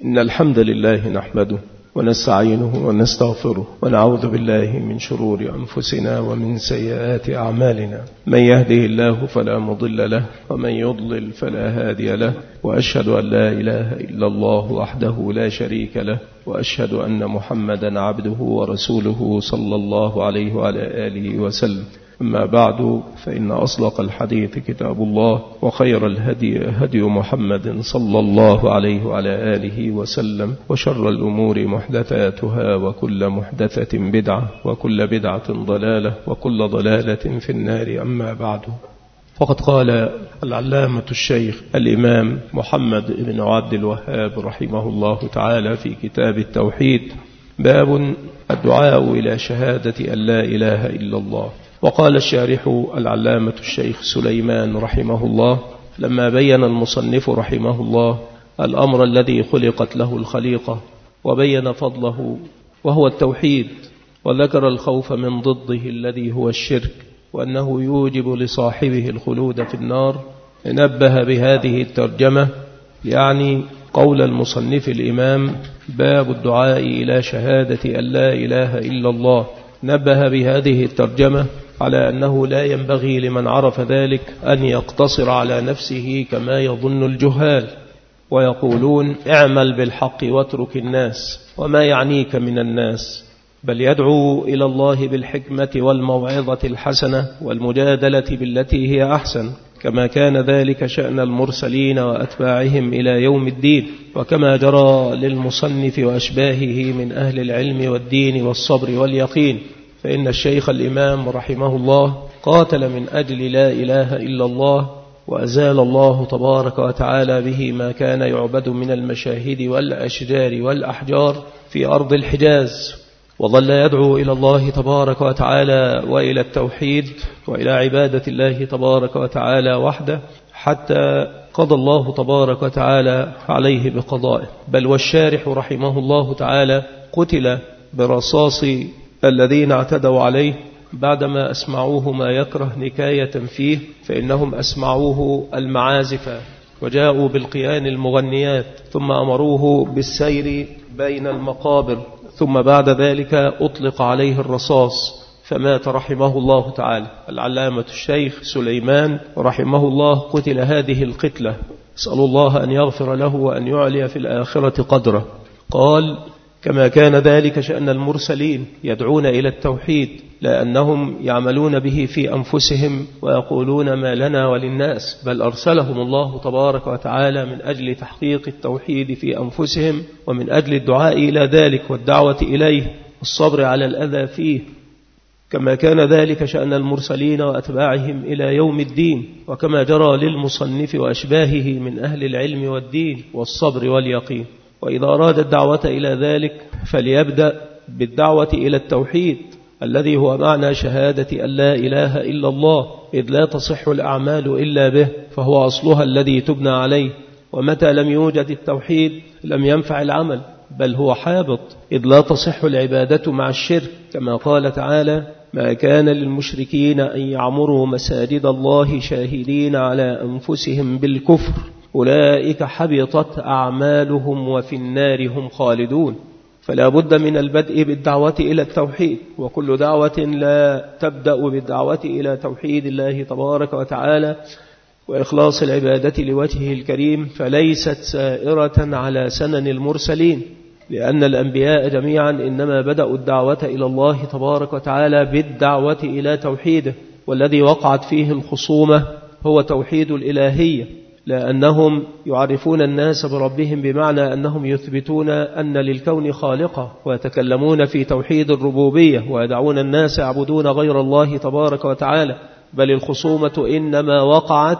إن الحمد لله نحمده ونستعينه ونستغفره ونعوذ بالله من شرور أنفسنا ومن سيئات أعمالنا. من يهده الله فلا مضل له ومن يضلل فلا هادي له، وأشهد أن لا إله إلا الله وحده لا شريك له، وأشهد أن محمدا عبده ورسوله صلى الله عليه وعلى آله وسلم. أما بعد، فإن أصدق الحديث كتاب الله، وخير الهدي هدي محمد صلى الله عليه وعلى آله وسلم، وشر الأمور محدثاتها، وكل محدثة بدعة، وكل بدعة ضلالة، وكل ضلالة في النار. أما بعد، فقد قال العلامة الشيخ الإمام محمد بن عبد الوهاب رحمه الله تعالى في كتاب التوحيد: باب الدعاء إلى شهادة أن لا إله إلا الله. وقال الشارح العلامة الشيخ سليمان رحمه الله لما بين المصنف رحمه الله الأمر الذي خلقت له الخليقة وبين فضله وهو التوحيد، وذكر الخوف من ضده الذي هو الشرك، وأنه يوجب لصاحبه الخلود في النار، نبه بهذه الترجمة يعني قول المصنف الإمام: باب الدعاء إلى شهادة أن لا إله إلا الله. نبه بهذه الترجمة على أنه لا ينبغي لمن عرف ذلك أن يقتصر على نفسه كما يظن الجهال، ويقولون: اعمل بالحق واترك الناس، وما يعنيك من الناس، بل يدعو إلى الله بالحكمة والموعظة الحسنة والمجادلة بالتي هي أحسن، كما كان ذلك شأن المرسلين وأتباعهم إلى يوم الدين، وكما جرى للمصنف وأشباهه من أهل العلم والدين والصبر واليقين. فإن الشيخ الإمام رحمه الله قاتل من أجل لا إله إلا الله، وأزال الله تبارك وتعالى به ما كان يعبد من المشاهد والأشجار والأحجار في أرض الحجاز، وظل يدعو إلى الله تبارك وتعالى وإلى التوحيد وإلى عبادة الله تبارك وتعالى وحده، حتى قضى الله تبارك وتعالى عليه بقضائه. بل والشارح رحمه الله تعالى قتل برصاص الذين اعتدوا عليه بعدما أسمعوه ما يكره نكاية فيه، فإنهم أسمعوه المعازف وجاءوا بالقيان المغنيات، ثم أمروه بالسير بين المقابر، ثم بعد ذلك أطلق عليه الرصاص فمات رحمه الله تعالى. العلامة الشيخ سليمان رحمه الله قتل هذه القتلة، أسأل الله أن يغفر له وأن يعلي في الآخرة قدره. قال: كما كان ذلك شأن المرسلين يدعون إلى التوحيد، لأنهم يعملون به في أنفسهم ويقولون ما لنا وللناس، بل أرسلهم الله تبارك وتعالى من أجل تحقيق التوحيد في أنفسهم، ومن أجل الدعاء إلى ذلك والدعوة إليه والصبر على الأذى فيه، كما كان ذلك شأن المرسلين وأتباعهم إلى يوم الدين، وكما جرى للمصنف وأشباهه من أهل العلم والدين والصبر واليقين. وإذا أراد الدعوة إلى ذلك فليبدأ بالدعوة إلى التوحيد الذي هو معنى شهادة أن لا إله إلا الله، إذ لا تصح الأعمال إلا به، فهو أصلها الذي تبنى عليه. ومتى لم يوجد التوحيد لم ينفع العمل، بل هو حابط، إذ لا تصح العبادة مع الشرك، كما قال تعالى: ما كان للمشركين أن يعمروا مساجد الله شاهدين على أنفسهم بالكفر أولئك حبطت أعمالهم وفي النار هم خالدون. فلا بد من البدء بالدعوة إلى التوحيد، وكل دعوة لا تبدأ بالدعوة إلى توحيد الله تبارك وتعالى وإخلاص العبادة لوجهه الكريم فليست سائرة على سنن المرسلين، لأن الأنبياء جميعا إنما بدأوا الدعوة إلى الله تبارك وتعالى بالدعوة إلى توحيده، والذي وقعت فيه الخصومة هو توحيد الإلهية، لأنهم يعرفون الناس بربهم، بمعنى أنهم يثبتون أن للكون خالقة، ويتكلمون في توحيد الربوبية، ويدعون الناس يعبدون غير الله تبارك وتعالى. بل الخصومة إنما وقعت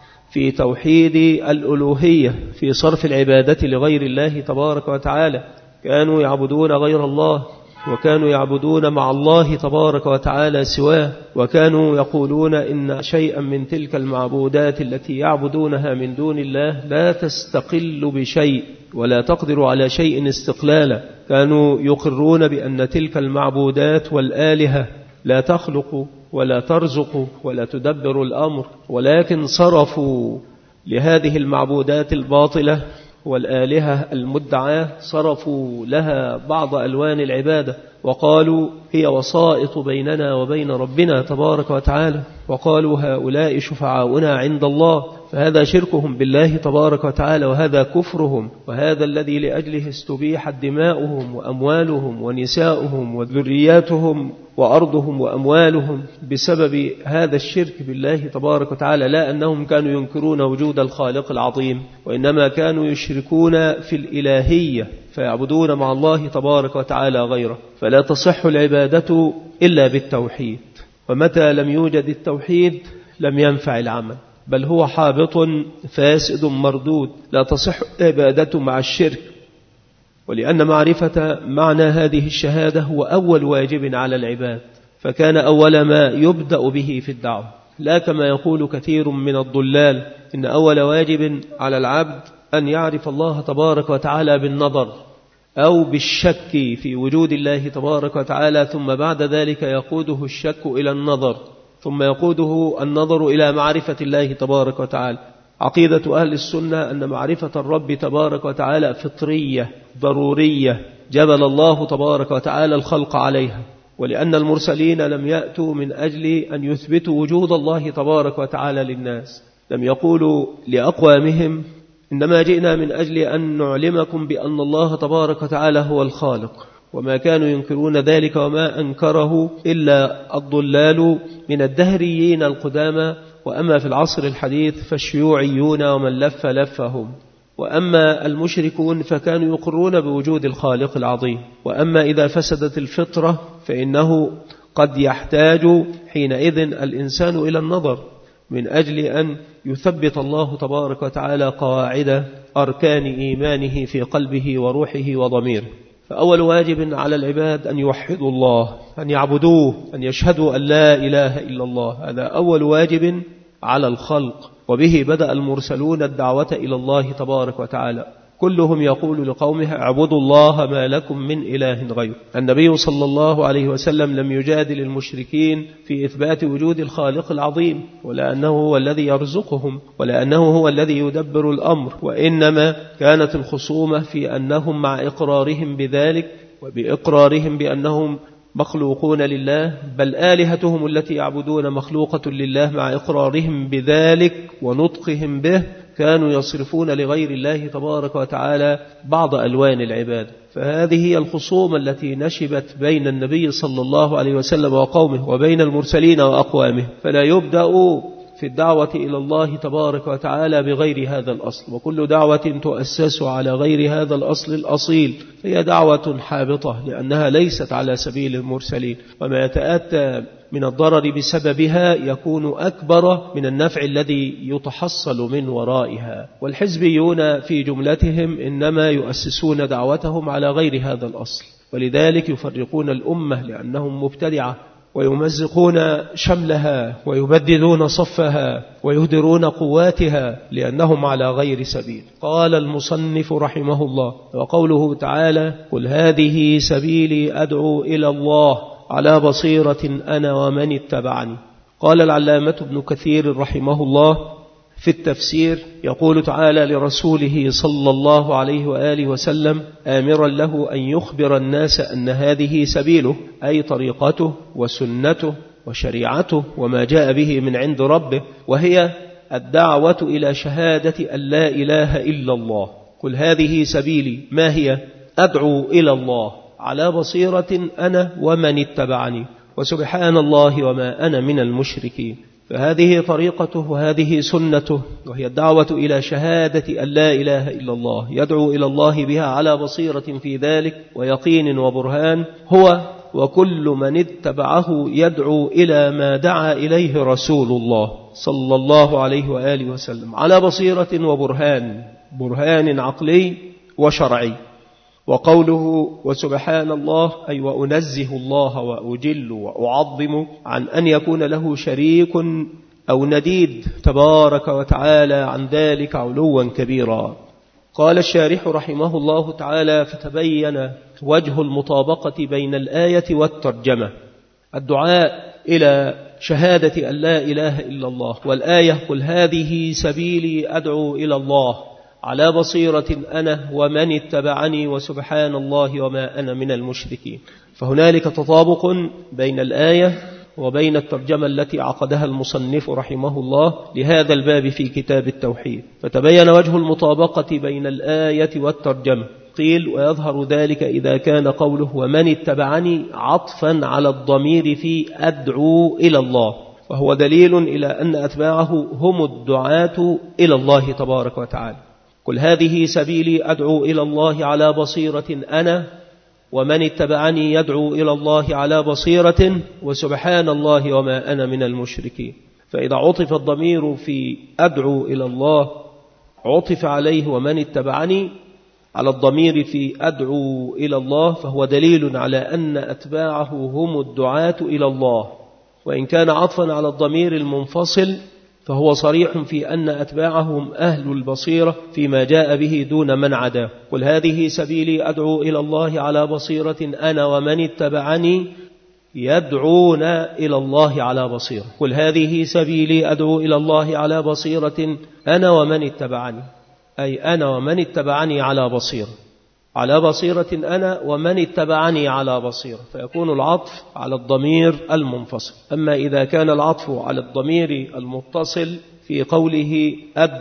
في توحيد الألوهية، في صرف العبادة لغير الله تبارك وتعالى. كانوا يعبدون غير الله، وكانوا يعبدون مع الله تبارك وتعالى سواه، وكانوا يقولون إن شيئا من تلك المعبودات التي يعبدونها من دون الله لا تستقل بشيء ولا تقدر على شيء استقلالا. كانوا يقرون بأن تلك المعبودات والآلهة لا تخلق ولا ترزق ولا تدبر الأمر، ولكن صرفوا لهذه المعبودات الباطلة والآلهة المدعاة صرفوا لها بعض ألوان العبادة وقالوا هي وسائط بيننا وبين ربنا تبارك وتعالى، وقالوا هؤلاء شفعاؤنا عند الله، فهذا شركهم بالله تبارك وتعالى، وهذا كفرهم، وهذا الذي لأجله استبيحت دماؤهم وأموالهم ونساؤهم وذرياتهم وأرضهم وأموالهم بسبب هذا الشرك بالله تبارك وتعالى، لا أنهم كانوا ينكرون وجود الخالق العظيم، وإنما كانوا يشركون في الإلهية فيعبدون مع الله تبارك وتعالى غيره. فلا تصح العبادة إلا بالتوحيد، ومتى لم يوجد التوحيد لم ينفع العمل، بل هو حابط فاسد مردود. لا تصح العبادة مع الشرك، ولأن معرفة معنى هذه الشهادة هو أول واجب على العباد، فكان أول ما يبدأ به في الدعوة، لا كما يقول كثير من الضلال إن أول واجب على العبد أن يعرف الله تبارك وتعالى بالنظر أو بالشك في وجود الله تبارك وتعالى، ثم بعد ذلك يقوده الشك إلى النظر، ثم يقوده النظر إلى معرفة الله تبارك وتعالى. عقيدة أهل السنة أن معرفة الرب تبارك وتعالى فطرية ضرورية جبل الله تبارك وتعالى الخلق عليها، ولأن المرسلين لم يأتوا من أجل أن يثبتوا وجود الله تبارك وتعالى للناس، لم يقولوا لأقوامهم إنما جئنا من أجل أن نعلمكم بأن الله تبارك وتعالى هو الخالق، وما كانوا ينكرون ذلك وما أنكره إلا الضلال من الدهريين القدامى. وأما في العصر الحديث فالشيوعيون ومن لف لفهم، وأما المشركون فكانوا يقرون بوجود الخالق العظيم. وأما إذا فسدت الفطرة فإنه قد يحتاج حينئذ الإنسان إلى النظر من أجل أن يثبت الله تبارك وتعالى قواعد أركان إيمانه في قلبه وروحه وضميره. فأول واجب على العباد أن يوحدوا الله، أن يعبدوه، أن يشهدوا أن لا إله إلا الله، هذا أول واجب على الخلق، وبه بدأ المرسلون الدعوة إلى الله تبارك وتعالى، كلهم يقول لقومه اعبدوا الله ما لكم من إله غيره. النبي صلى الله عليه وسلم لم يجادل المشركين في إثبات وجود الخالق العظيم، ولا أنه هو الذي يرزقهم، ولا أنه هو الذي يدبر الأمر، وإنما كانت الخصومة في أنهم مع إقرارهم بذلك وبإقرارهم بأنهم مخلوقون لله، بل آلهتهم التي يعبدون مخلوقة لله، مع إقرارهم بذلك ونطقهم به كانوا يصرفون لغير الله تبارك وتعالى بعض ألوان العباد. فهذه هي الخصومة التي نشبت بين النبي صلى الله عليه وسلم وقومه وبين المرسلين وأقوامه، فلا يبدأ في الدعوة إلى الله تبارك وتعالى بغير هذا الأصل، وكل دعوة تؤسس على غير هذا الأصل الأصيل هي دعوة حابطة، لأنها ليست على سبيل المرسلين، وما يتأتى من الضرر بسببها يكون أكبر من النفع الذي يتحصل من ورائها. والحزبيون في جملتهم إنما يؤسسون دعوتهم على غير هذا الأصل، ولذلك يفرقون الأمة لأنهم مبتدعة، ويمزقون شملها ويبددون صفها ويهدرون قواتها لأنهم على غير سبيل. قال المصنف رحمه الله: وقوله تعالى: قل هذه سبيلي أدعو إلى الله على بصيرة أنا ومن اتبعني. قال العلامة ابن كثير رحمه الله في التفسير يقول تعالى لرسوله صلى الله عليه وآله وسلم آمرا له أن يخبر الناس أن هذه سبيله، أي طريقته وسنته وشريعته وما جاء به من عند ربه، وهي الدعوة إلى شهادة أن لا إله إلا الله. قل هذه سبيلي، ما هي؟ أدعو إلى الله على بصيرة أنا ومن اتبعني، وسبحان الله وما أنا من المشركين. فهذه طريقته وهذه سنته، وهي الدعوة إلى شهادة أن لا إله إلا الله، يدعو إلى الله بها على بصيرة في ذلك ويقين وبرهان، هو وكل من اتبعه يدعو إلى ما دعا إليه رسول الله صلى الله عليه وآله وسلم على بصيرة وبرهان، برهان عقلي وشرعي. وقوله وسبحان الله أي وأنزه الله وأجل وأعظم عن أن يكون له شريك أو نديد تبارك وتعالى عن ذلك علوا كبيرا. قال الشارح رحمه الله تعالى: فتبين وجه المطابقة بين الآية والترجمة، الدعاء إلى شهادة أن لا إله إلا الله، والآية قل هذه سبيلي أدعو إلى الله على بصيرة أنا ومن اتبعني وسبحان الله وما أنا من المشركين. فهنالك تطابق بين الآية وبين الترجمة التي عقدها المصنف رحمه الله لهذا الباب في كتاب التوحيد، فتبين وجه المطابقة بين الآية والترجمة. قيل ويظهر ذلك إذا كان قوله ومن اتبعني عطفا على الضمير في أدعو إلى الله، فهو دليل إلى أن أتباعه هم الدعاة إلى الله تبارك وتعالى. قل هذه سبيلي أدعو إلى الله على بصيرة أنا ومن اتبعني يدعو إلى الله على بصيرة وسبحان الله وما أنا من المشركين. فإذا عطف الضمير في أدعو إلى الله عطف عليه ومن اتبعني على الضمير في أدعو إلى الله، فهو دليل على أن أتباعه هم الدعاة إلى الله. وإن كان عطفا على الضمير المنفصل فهو صريح في أن أتباعهم أهل البصيرة فيما جاء به دون من عداه. قل هذه سبيلي أدعو إلى الله على بصيرة أنا ومن اتبعني يدعون إلى الله على بصيرة. قل هذه سبيلي أدعو إلى الله على بصيرة أنا ومن اتبعني، أي أنا ومن اتبعني على بصيرة، على بصيرة أنا ومن اتبعني على بصيرة، فيكون العطف على الضمير المنفصل. أما إذا كان العطف على الضمير المتصل في قوله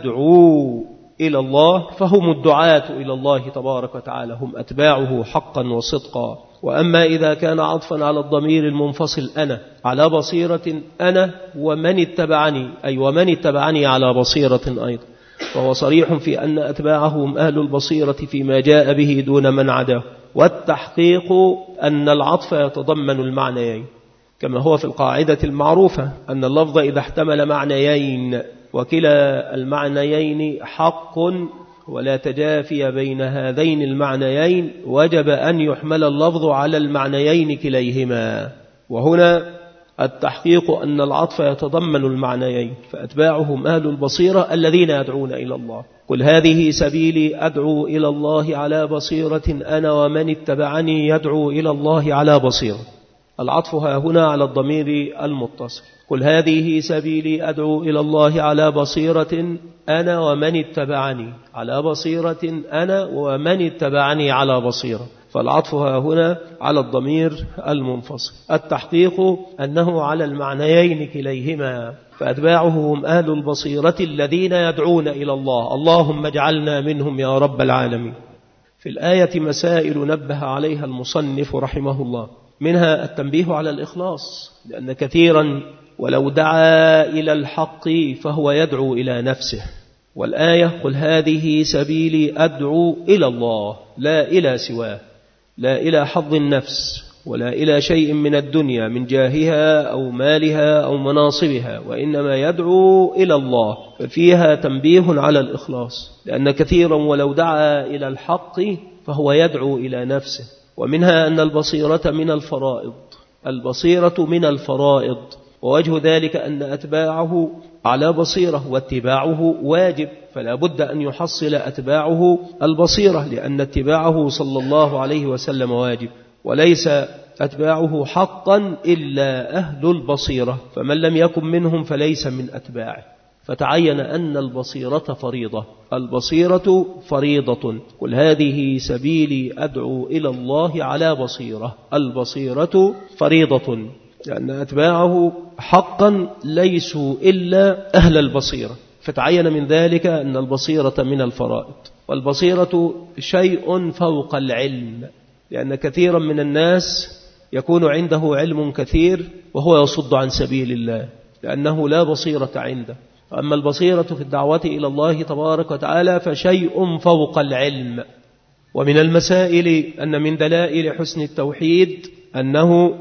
أدعو إلى الله فهم الدعاة إلى الله تبارك وتعالى، هم أتباعه حقا وصدقا. وأما إذا كان عطفا على الضمير المنفصل أنا على بصيرة أنا ومن اتبعني، أي ومن اتبعني على بصيرة أيضا، فهو صريح في أن أتباعهم أهل البصيرة فيما جاء به دون من عداه. والتحقيق أن العطف يتضمن المعنيين، كما هو في القاعدة المعروفة أن اللفظ إذا احتمل معنيين وكلا المعنيين حق ولا تجافي بين هذين المعنيين وجب أن يحمل اللفظ على المعنيين كليهما. وهنا التحقيق أن العطف يتضمن المعنيين، فأتباعهم أهل البصيرة الذين يدعون إلى الله. قل هذه سبيلي أدعو إلى الله على بصيرة أنا ومن اتبعني يدعو إلى الله على بصيرة. العطف هنا على الضمير المتصل. قل هذه سبيلي أدعو إلى الله على بصيرة أنا ومن اتبعني، على بصيرة أنا ومن اتبعني على بصيرة، فالعطف هنا على الضمير المنفصل. التحقيق أنه على المعنيين كليهما، فأتباعه هم أهل البصيرة الذين يدعون إلى الله، اللهم اجعلنا منهم يا رب العالمين. في الآية مسائل نبه عليها المصنف رحمه الله، منها التنبيه على الإخلاص، لأن كثيرا ولو دعا إلى الحق فهو يدعو إلى نفسه. والآية قل هذه سبيلي أدعو إلى الله، لا إلى سواه، لا إلى حظ النفس ولا إلى شيء من الدنيا من جاهها أو مالها أو مناصبها، وإنما يدعو إلى الله، ففيها تنبيه على الإخلاص، لأن كثيرا ولو دعا إلى الحق فهو يدعو إلى نفسه. ومنها أن البصيرة من الفرائض، البصيرة من الفرائض، ووجه ذلك أن أتباعه على بصيرة واتباعه واجب، فلا بد أن يحصل أتباعه البصيرة، لأن اتباعه صلى الله عليه وسلم واجب، وليس أتباعه حقا إلا أهل البصيرة، فمن لم يكن منهم فليس من أتباعه. فتعين أن البصيرة فريضة، البصيرة فريضة. قل هذه سبيلي أدعو إلى الله على بصيرة، البصيرة فريضة، لأن أتباعه حقا ليسوا إلا أهل البصيرة، فتعين من ذلك أن البصيرة من الفرائض. والبصيرة شيء فوق العلم، لأن كثيرا من الناس يكون عنده علم كثير وهو يصد عن سبيل الله لأنه لا بصيرة عنده. أما البصيرة في الدعوة إلى الله تبارك وتعالى فشيء فوق العلم. ومن المسائل أن من دلائل حسن التوحيد أنه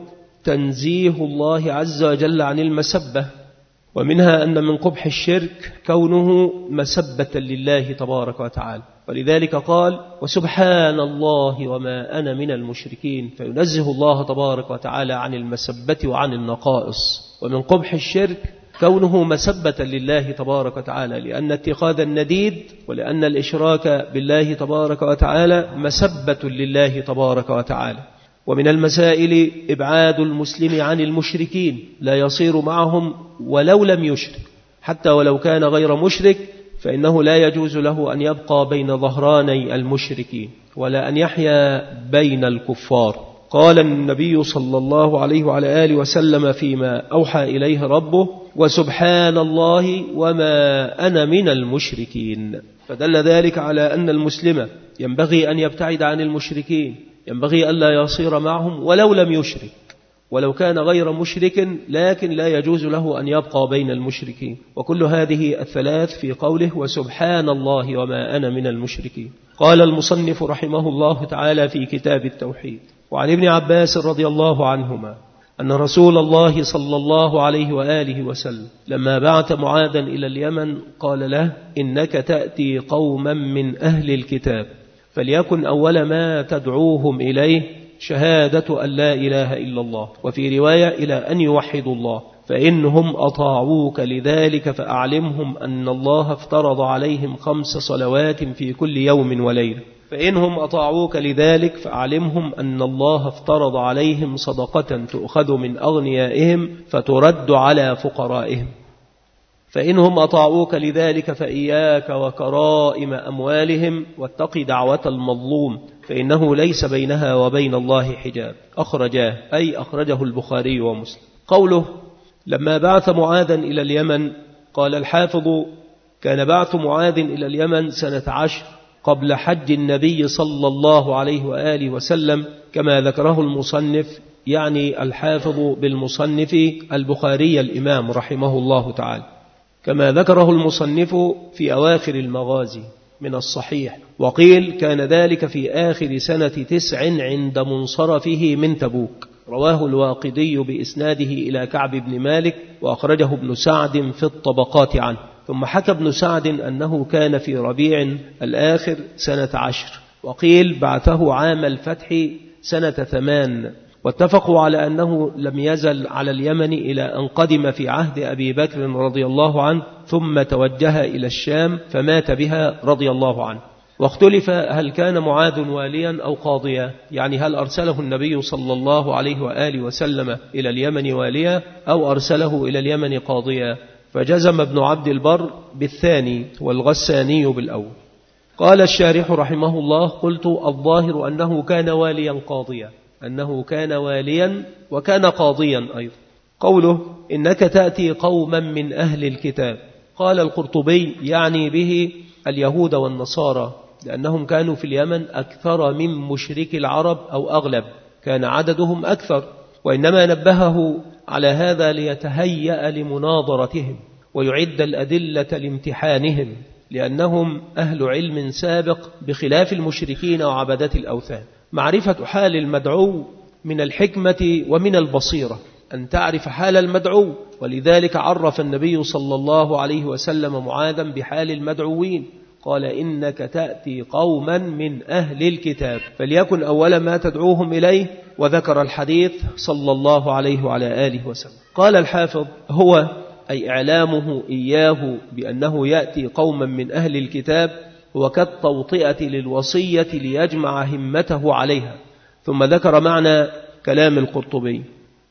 تنزيه الله عز وجل عن المسبة، ومنها أن من قبح الشرك كونه مسبة لله تبارك وتعالى، ولذلك قال وسبحان الله وما أنا من المشركين، فينزه الله تبارك وتعالى عن المسبة وعن النقائص. ومن قبح الشرك كونه مسبة لله تبارك وتعالى، لأن اتخاذ النديد ولأن الإشراك بالله تبارك وتعالى مسبة لله تبارك وتعالى. ومن المسائل إبعاد المسلم عن المشركين، لا يصير معهم ولو لم يشرك، حتى ولو كان غير مشرك فإنه لا يجوز له أن يبقى بين ظهراني المشركين ولا أن يحيا بين الكفار. قال النبي صلى الله عليه وعلى آله وسلم فيما أوحى إليه ربه: وسبحان الله وما أنا من المشركين. فدل ذلك على أن المسلم ينبغي أن يبتعد عن المشركين، ينبغي ألا يصير معهم ولو لم يشرك، ولو كان غير مشرك، لكن لا يجوز له أن يبقى بين المشركين. وكل هذه الثلاث في قوله وسبحان الله وما أنا من المشركين. قال المصنف رحمه الله تعالى في كتاب التوحيد: وعن ابن عباس رضي الله عنهما أن رسول الله صلى الله عليه وآله وسلم لما بعث معاذا إلى اليمن قال له: إنك تأتي قوما من أهل الكتاب، فليكن أول ما تدعوهم إليه شهادة أن لا إله إلا الله، وفي رواية إلى أن يوحدوا الله، فإنهم أطاعوك لذلك فأعلمهم أن الله افترض عليهم 5 صلوات في كل يوم وليلة. فإنهم أطاعوك لذلك فأعلمهم أن الله افترض عليهم صدقة تؤخذ من أغنيائهم فترد على فقرائهم. فإنهم أطاعوك لذلك فإياك وكرائم أموالهم واتق دعوة المظلوم فإنه ليس بينها وبين الله حجاب. أخرجاه، أي أخرجه البخاري ومسلم. قوله لما بعث معاذا إلى اليمن، قال الحافظ: كان بعث معاذ إلى اليمن سنة 10 قبل حج النبي صلى الله عليه وآله وسلم، كما ذكره المصنف، يعني الحافظ بالمصنف البخاري الإمام رحمه الله تعالى، كما ذكره المصنف في أواخر المغازي من الصحيح. وقيل كان ذلك في آخر سنة 9 عند منصرفه من تبوك. رواه الواقدي بإسناده إلى كعب بن مالك، وأخرجه ابن سعد في الطبقات عنه. ثم حكى ابن سعد أنه كان في ربيع الآخر سنة 10، وقيل بعثه عام الفتح سنة 8. واتفقوا على أنه لم يزل على اليمن إلى أن قدم في عهد أبي بكر رضي الله عنه، ثم توجه إلى الشام فمات بها رضي الله عنه. واختلف هل كان معاذ واليا أو قاضيا، يعني هل أرسله النبي صلى الله عليه وآله وسلم إلى اليمن واليا أو أرسله إلى اليمن قاضيا، فجزم ابن عبد البر بالثاني والغساني بالأول. قال الشارح رحمه الله: قلت الظاهر أنه كان واليا قاضيا، أنه كان واليا وكان قاضيا أيضا. قوله إنك تأتي قوما من أهل الكتاب، قال القرطبي يعني به اليهود والنصارى، لأنهم كانوا في اليمن أكثر من مشرك العرب أو أغلب، كان عددهم أكثر، وإنما نبهه على هذا ليتهيأ لمناظرتهم ويعد الأدلة لامتحانهم، لأنهم أهل علم سابق بخلاف المشركين وعبدة الأوثان. معرفة حال المدعو من الحكمة ومن البصيرة أن تعرف حال المدعو، ولذلك عرف النبي صلى الله عليه وسلم معاذا بحال المدعوين، قال إنك تأتي قوما من أهل الكتاب فليكن أول ما تدعوهم إليه، وذكر الحديث صلى الله عليه وعلى آله وسلم. قال الحافظ: هو أي إعلامه إياه بأنه يأتي قوما من أهل الكتاب هو كالتوطئة للوصية ليجمع همته عليها. ثم ذكر معنى كلام القرطبي.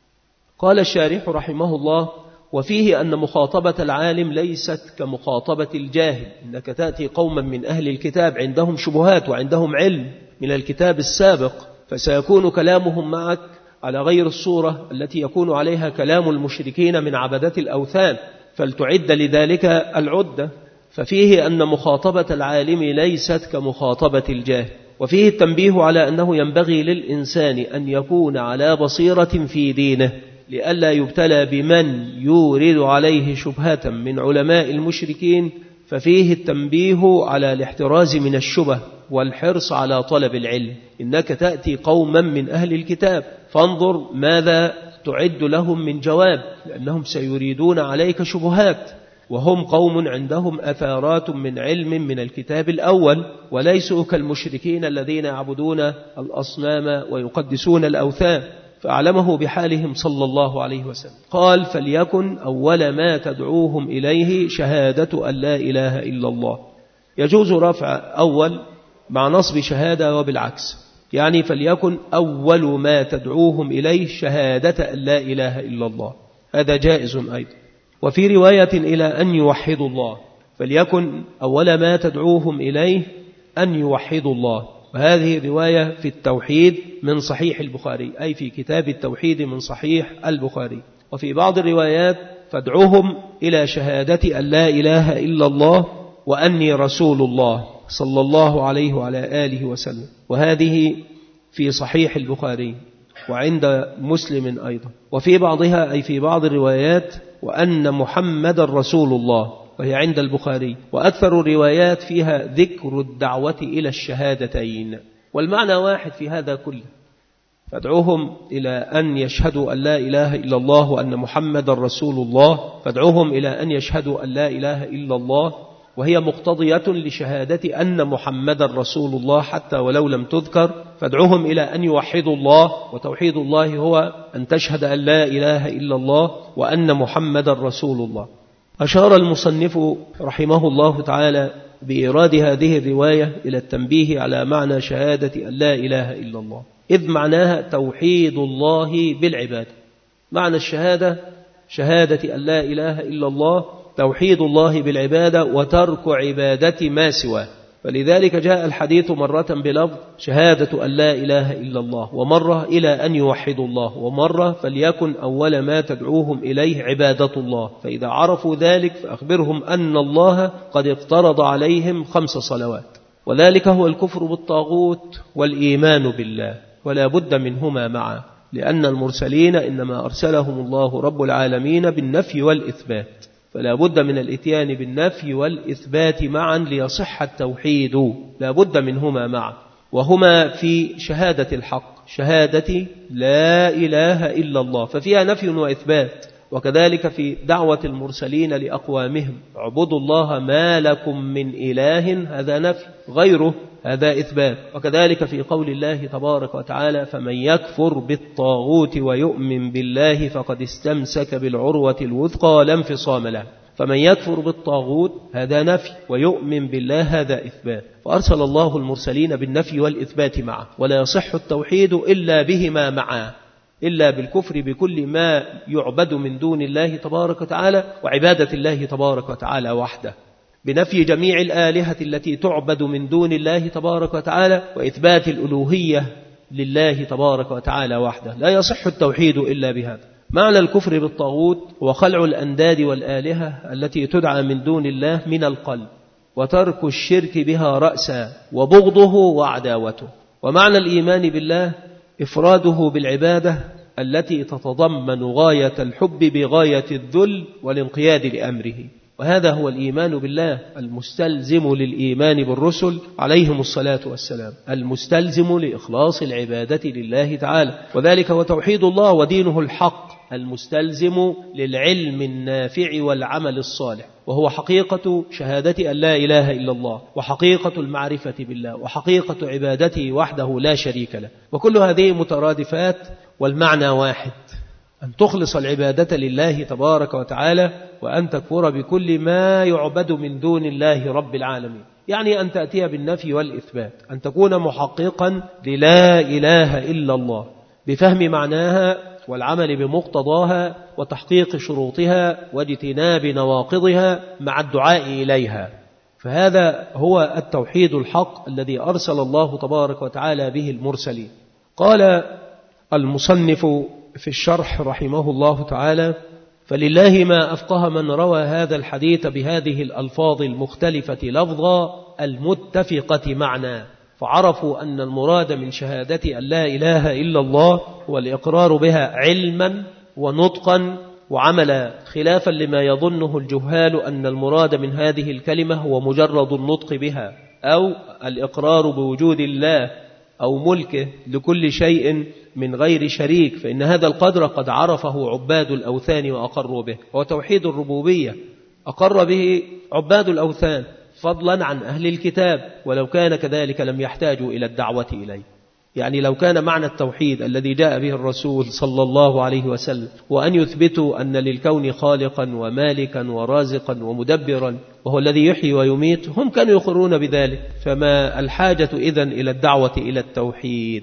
قال الشارح رحمه الله: وفيه أن مخاطبة العالم ليست كمخاطبة الجاهل، إنك تأتي قوما من أهل الكتاب عندهم شبهات وعندهم علم من الكتاب السابق، فسيكون كلامهم معك على غير الصورة التي يكون عليها كلام المشركين من عبدة الأوثان، فلتعد لذلك العدة. ففيه أن مخاطبة العالم ليست كمخاطبة الجاهل. وفيه التنبيه على أنه ينبغي للإنسان أن يكون على بصيرة في دينه لئلا يبتلى بمن يورد عليه شبهة من علماء المشركين، ففيه التنبيه على الاحتراز من الشبه والحرص على طلب العلم. إنك تأتي قوما من أهل الكتاب، فانظر ماذا تعد لهم من جواب، لأنهم سيريدون عليك شبهات، وهم قوم عندهم أثارات من علم من الكتاب الأول، وليسوا كالمشركين الذين يعبدون الأصنام ويقدسون الأوثان، فأعلمه بحالهم صلى الله عليه وسلم. قال: فليكن أول ما تدعوهم إليه شهادة أن لا إله إلا الله. يجوز رفع أول مع نصب شهادة وبالعكس، يعني فليكن أول ما تدعوهم إليه شهادة أن لا إله إلا الله، هذا جائز أيضا. وفي رواية إلى أن يوحدوا الله، فليكن أول ما تدعوهم إليه أن يوحدوا الله. وهذه رواية في التوحيد من صحيح البخاري، أي في كتاب التوحيد من صحيح البخاري. وفي بعض الروايات فادعوهم إلى شهادة أن لا إله إلا الله وأني رسول الله صلى الله عليه وعلى آله وسلم، وهذه في صحيح البخاري وعند مسلم أيضا. وفي بعضها أي في بعض الروايات وأن محمد رسول الله، وهي عند البخاري. وأكثر الروايات فيها ذكر الدعوة إلى الشهادتين، والمعنى واحد في هذا كله. فادعوهم إلى أن يشهدوا أن لا إله إلا الله وأن محمد رسول الله، فادعوهم إلى أن يشهدوا أن لا إله إلا الله، وهي مقتضية لشهادة أن محمد رسول الله حتى ولو لم تذكر. فادعوهم إلى أن يوحدوا الله، وتوحيد الله هو أن تشهد أن لا إله إلا الله وأن محمد رسول الله. أشار المصنف رحمه الله تعالى بإيراد هذه الرواية إلى التنبيه على معنى شهادة أن لا إله إلا الله، إذ معناها توحيد الله بالعبادة. معنى الشهادة شهادة أن لا إله إلا الله، توحيد الله بالعبادة وترك عبادة ما سواه. فلذلك جاء الحديث مرة بلفظ شهادة أن لا إله إلا الله، ومرة إلى أن يوحدوا الله، ومرة فليكن أول ما تدعوهم إليه عبادة الله. فإذا عرفوا ذلك فأخبرهم أن الله قد افترض عليهم 5 صلوات، وذلك هو الكفر بالطاغوت والإيمان بالله، ولا بد منهما معا، لأن المرسلين إنما أرسلهم الله رب العالمين بالنفي والإثبات، فلا بد من الإتيان بالنفي والإثبات معا ليصح التوحيد، لا بد منهما معا. وهما في شهادة الحق، شهادة لا إله إلا الله، ففيها نفي وإثبات. وكذلك في دعوة المرسلين لأقوامهم اعبدوا الله ما لكم من إله، هذا نفي، غيره هذا إثبات. وكذلك في قول الله تبارك وتعالى فمن يكفر بالطاغوت ويؤمن بالله فقد استمسك بالعروة الوثقى لا انفصام له. فمن يكفر بالطاغوت هذا نفي، ويؤمن بالله هذا إثبات. فأرسل الله المرسلين بالنفي والإثبات معه، ولا يصح التوحيد إلا بهما معا، إلا بالكفر بكل ما يعبد من دون الله تبارك وتعالى، وعبادة الله تبارك وتعالى وحده، بنفي جميع الآلهة التي تعبد من دون الله تبارك وتعالى، وإثبات الألوهية لله تبارك وتعالى وحده. لا يصح التوحيد إلا بهذا. معنى الكفر بالطاغوت وخلع الأنداد والآلهة التي تدعى من دون الله من القلب، وترك الشرك بها رأسا، وبغضه وعداوته. ومعنى الإيمان بالله إفراده بالعبادة التي تتضمن غاية الحب بغاية الذل والانقياد لأمره، وهذا هو الإيمان بالله المستلزم للإيمان بالرسل عليهم الصلاة والسلام، المستلزم لإخلاص العبادة لله تعالى، وذلك هو توحيد الله ودينه الحق، المستلزم للعلم النافع والعمل الصالح، وهو حقيقة شهادة أن لا إله إلا الله، وحقيقة المعرفة بالله، وحقيقة عبادته وحده لا شريك له. وكل هذه مترادفات والمعنى واحد، أن تخلص العبادة لله تبارك وتعالى، وأن تكفر بكل ما يعبد من دون الله رب العالمين. يعني أن تأتي بالنفي والإثبات، أن تكون محققا للا إله إلا الله بفهم معناها والعمل بمقتضاها وتحقيق شروطها واجتناب نواقضها مع الدعاء إليها. فهذا هو التوحيد الحق الذي أرسل الله تبارك وتعالى به المرسلين. قال المصنف في الشرح رحمه الله تعالى فلله ما أفقه من روى هذا الحديث بهذه الألفاظ المختلفة لفظا المتفقة معنى، فعرفوا أن المراد من شهادة أن لا إله إلا الله هو الإقرار بها علما ونطقا وعملا، خلافا لما يظنه الجهال أن المراد من هذه الكلمة هو مجرد النطق بها، أو الإقرار بوجود الله أو ملكه لكل شيء من غير شريك، فإن هذا القدر قد عرفه عباد الأوثان وأقروا به، هو توحيد الربوبية أقر به عباد الأوثان فضلا عن أهل الكتاب، ولو كان كذلك لم يحتاجوا إلى الدعوة إليه. يعني لو كان معنى التوحيد الذي جاء به الرسول صلى الله عليه وسلم وأن يثبتوا أن للكون خالقا ومالكا ورازقا ومدبرا وهو الذي يحيي ويميت، هم كانوا يقرون بذلك، فما الحاجة إذن إلى الدعوة إلى التوحيد؟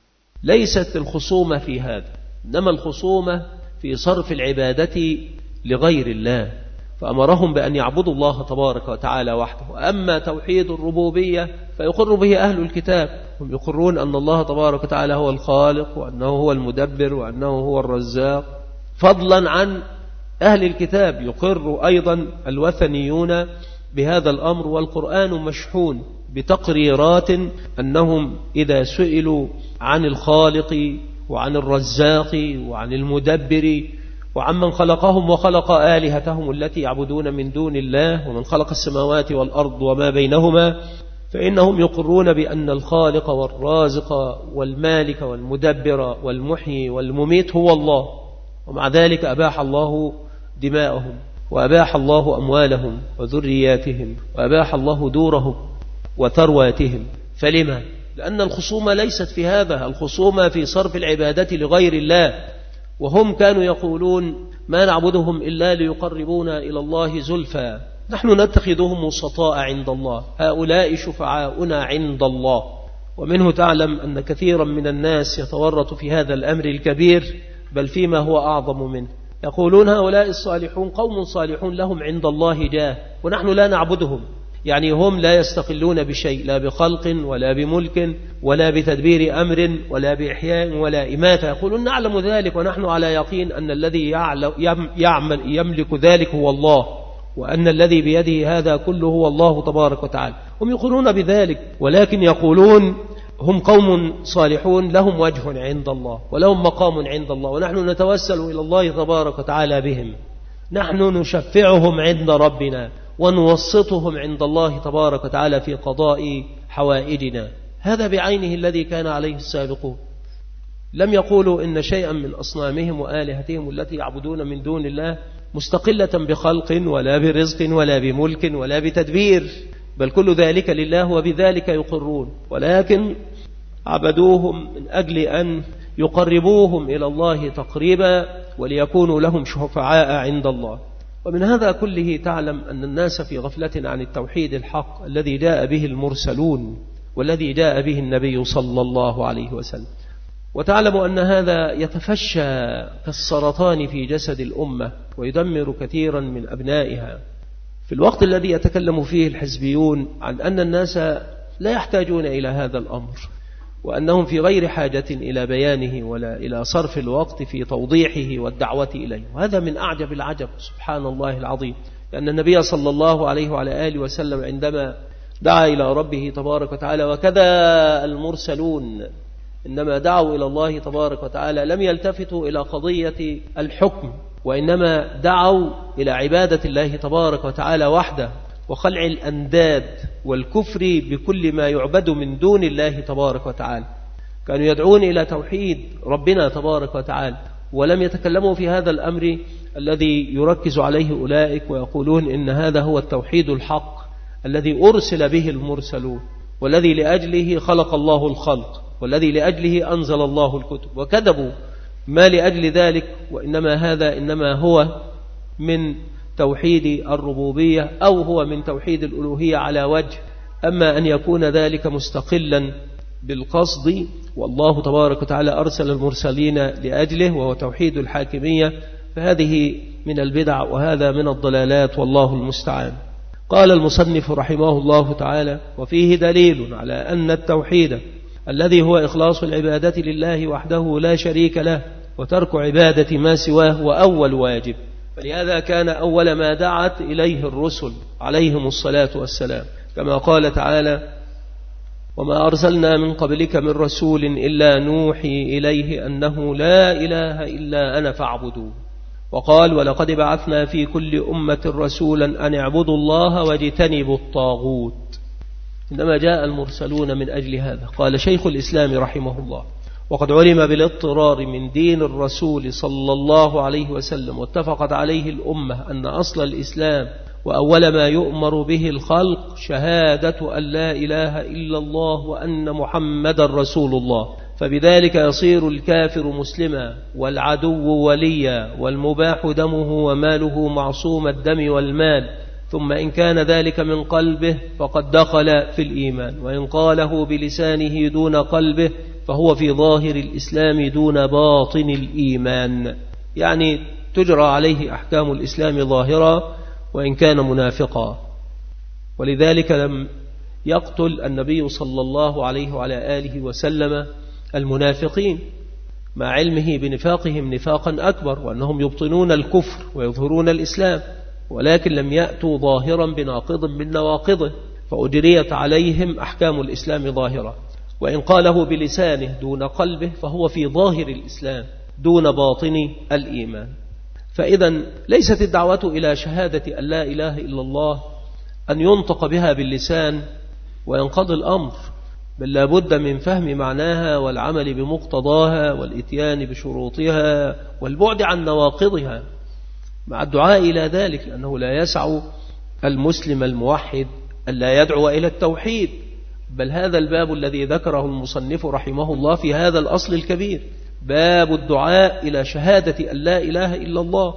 ليست الخصومة في هذا، إنما الخصومة في صرف العبادة لغير الله. فأمرهم بأن يعبدوا الله تبارك وتعالى وحده. وأما توحيد الربوبية فيقر به أهل الكتاب، هم يقرون أن الله تبارك وتعالى هو الخالق، وأنه هو المدبر، وأنه هو الرزاق، فضلا عن أهل الكتاب. يقر أيضا الوثنيون بهذا الأمر، والقرآن مشحون بتقريرات أنهم إذا سئلوا عن الخالق وعن الرزاق وعن المدبر وعن من خلقهم وخلق آلهتهم التي يعبدون من دون الله، ومن خلق السماوات والأرض وما بينهما، فإنهم يقرون بأن الخالق والرازق والمالك والمدبر والمحيي والمميت هو الله. ومع ذلك أباح الله دماءهم، وأباح الله أموالهم وذرياتهم، وأباح الله دورهم وثرواتهم. فلما؟ لأن الخصومة ليست في هذا، الخصومة في صرف العبادة لغير الله. وهم كانوا يقولون ما نعبدهم إلا ليقربونا إلى الله زلفى، نحن نتخذهم وسطاء عند الله، هؤلاء شفعاؤنا عند الله. ومنه تعلم أن كثيرا من الناس يتورط في هذا الأمر الكبير، بل فيما هو أعظم منه. يقولون هؤلاء الصالحون قوم صالحون لهم عند الله جاه، ونحن لا نعبدهم. يعني هم لا يستقلون بشيء، لا بخلق ولا بملك ولا بتدبير أمر ولا بإحياء ولا إماتة. يقولون نعلم ذلك ونحن على يقين أن الذي يملك ذلك هو الله، وأن الذي بيده هذا كله هو الله تبارك وتعالى. هم يقولون بذلك، ولكن يقولون هم قوم صالحون لهم وجه عند الله ولهم مقام عند الله، ونحن نتوسل إلى الله تبارك وتعالى بهم، نحن نشفعهم عند ربنا ونوسطهم عند الله تبارك وتعالى في قضاء حوائجنا. هذا بعينه الذي كان عليه السابقون. لم يقولوا إن شيئا من أصنامهم وآلهتهم التي يعبدون من دون الله مستقلة بخلق ولا برزق ولا بملك ولا بتدبير، بل كل ذلك لله وبذلك يقرون، ولكن عبدوهم من أجل أن يقربوهم إلى الله تقريبا وليكونوا لهم شفعاء عند الله. ومن هذا كله تعلم أن الناس في غفلة عن التوحيد الحق الذي جاء به المرسلون والذي جاء به النبي صلى الله عليه وسلم. وتعلم أن هذا يتفشى كالسرطان في جسد الأمة ويدمر كثيرا من أبنائها، في الوقت الذي يتكلم فيه الحزبيون عن أن الناس لا يحتاجون إلى هذا الأمر، وأنهم في غير حاجة إلى بيانه ولا إلى صرف الوقت في توضيحه والدعوة إليه. وهذا من أعجب العجب، سبحان الله العظيم، لأن النبي صلى الله عليه وعلى آله وسلم عندما دعا إلى ربه تبارك وتعالى، وكذا المرسلون إنما دعوا إلى الله تبارك وتعالى لم يلتفتوا إلى قضية الحكم، وإنما دعوا إلى عبادة الله تبارك وتعالى وحده، وخلع الأنداد والكفر بكل ما يعبد من دون الله تبارك وتعالى. كانوا يدعون إلى توحيد ربنا تبارك وتعالى، ولم يتكلموا في هذا الأمر الذي يركز عليه أولئك ويقولون إن هذا هو التوحيد الحق الذي أرسل به المرسلون، والذي لأجله خلق الله الخلق، والذي لأجله أنزل الله الكتب. وكذبوا ما لأجل ذلك، وإنما هذا إنما هو من توحيد الربوبية أو هو من توحيد الألوهية على وجه، أما أن يكون ذلك مستقلا بالقصد، والله تبارك وتعالى أرسل المرسلين لأجله وهو توحيد الحاكمية، فهذه من البدع وهذا من الضلالات، والله المستعان. قال المصنف رحمه الله تعالى: وفيه دليل على أن التوحيد الذي هو إخلاص العبادة لله وحده لا شريك له وترك عبادة ما سواه هو أول واجب، فلهذا كان أول ما دعت إليه الرسل عليهم الصلاة والسلام، كما قال تعالى: وما أرسلنا من قبلك من رسول إلا نوحي إليه أنه لا إله إلا أنا فاعبدوا. وقال: ولقد بعثنا في كل أمة رسولا أن اعبدوا الله واجتنبوا الطاغوت. إنما جاء المرسلون من أجل هذا. قال شيخ الإسلام رحمه الله: وقد علم بالاضطرار من دين الرسول صلى الله عليه وسلم، واتفقت عليه الأمة أن أصل الإسلام وأول ما يؤمر به الخلق شهادة أن لا إله إلا الله وأن محمد رسول الله، فبذلك يصير الكافر مسلما والعدو وليا والمباح دمه وماله معصوم الدم والمال، ثم إن كان ذلك من قلبه فقد دخل في الإيمان، وإن قاله بلسانه دون قلبه فهو في ظاهر الإسلام دون باطن الإيمان، يعني تجرى عليه أحكام الإسلام ظاهرة وإن كان منافقا. ولذلك لم يقتل النبي صلى الله عليه وعلى آله وسلم المنافقين مع علمه بنفاقهم نفاقا أكبر، وأنهم يبطنون الكفر ويظهرون الإسلام، ولكن لم يأتوا ظاهرا بناقض من نواقضه، فأجريت عليهم أحكام الإسلام ظاهرة. وإن قاله بلسانه دون قلبه فهو في ظاهر الإسلام دون باطن الإيمان. فإذا ليست الدعوة إلى شهادة أن لا إله إلا الله أن ينطق بها باللسان وينقضي الأمر، بل لابد من فهم معناها والعمل بمقتضاها والإتيان بشروطها والبعد عن نواقضها مع الدعاء إلى ذلك، لأنه لا يسع المسلم الموحد أن لا يدعو إلى التوحيد، بل هذا الباب الذي ذكره المصنف رحمه الله في هذا الأصل الكبير، باب الدعاء إلى شهادة أن لا إله إلا الله.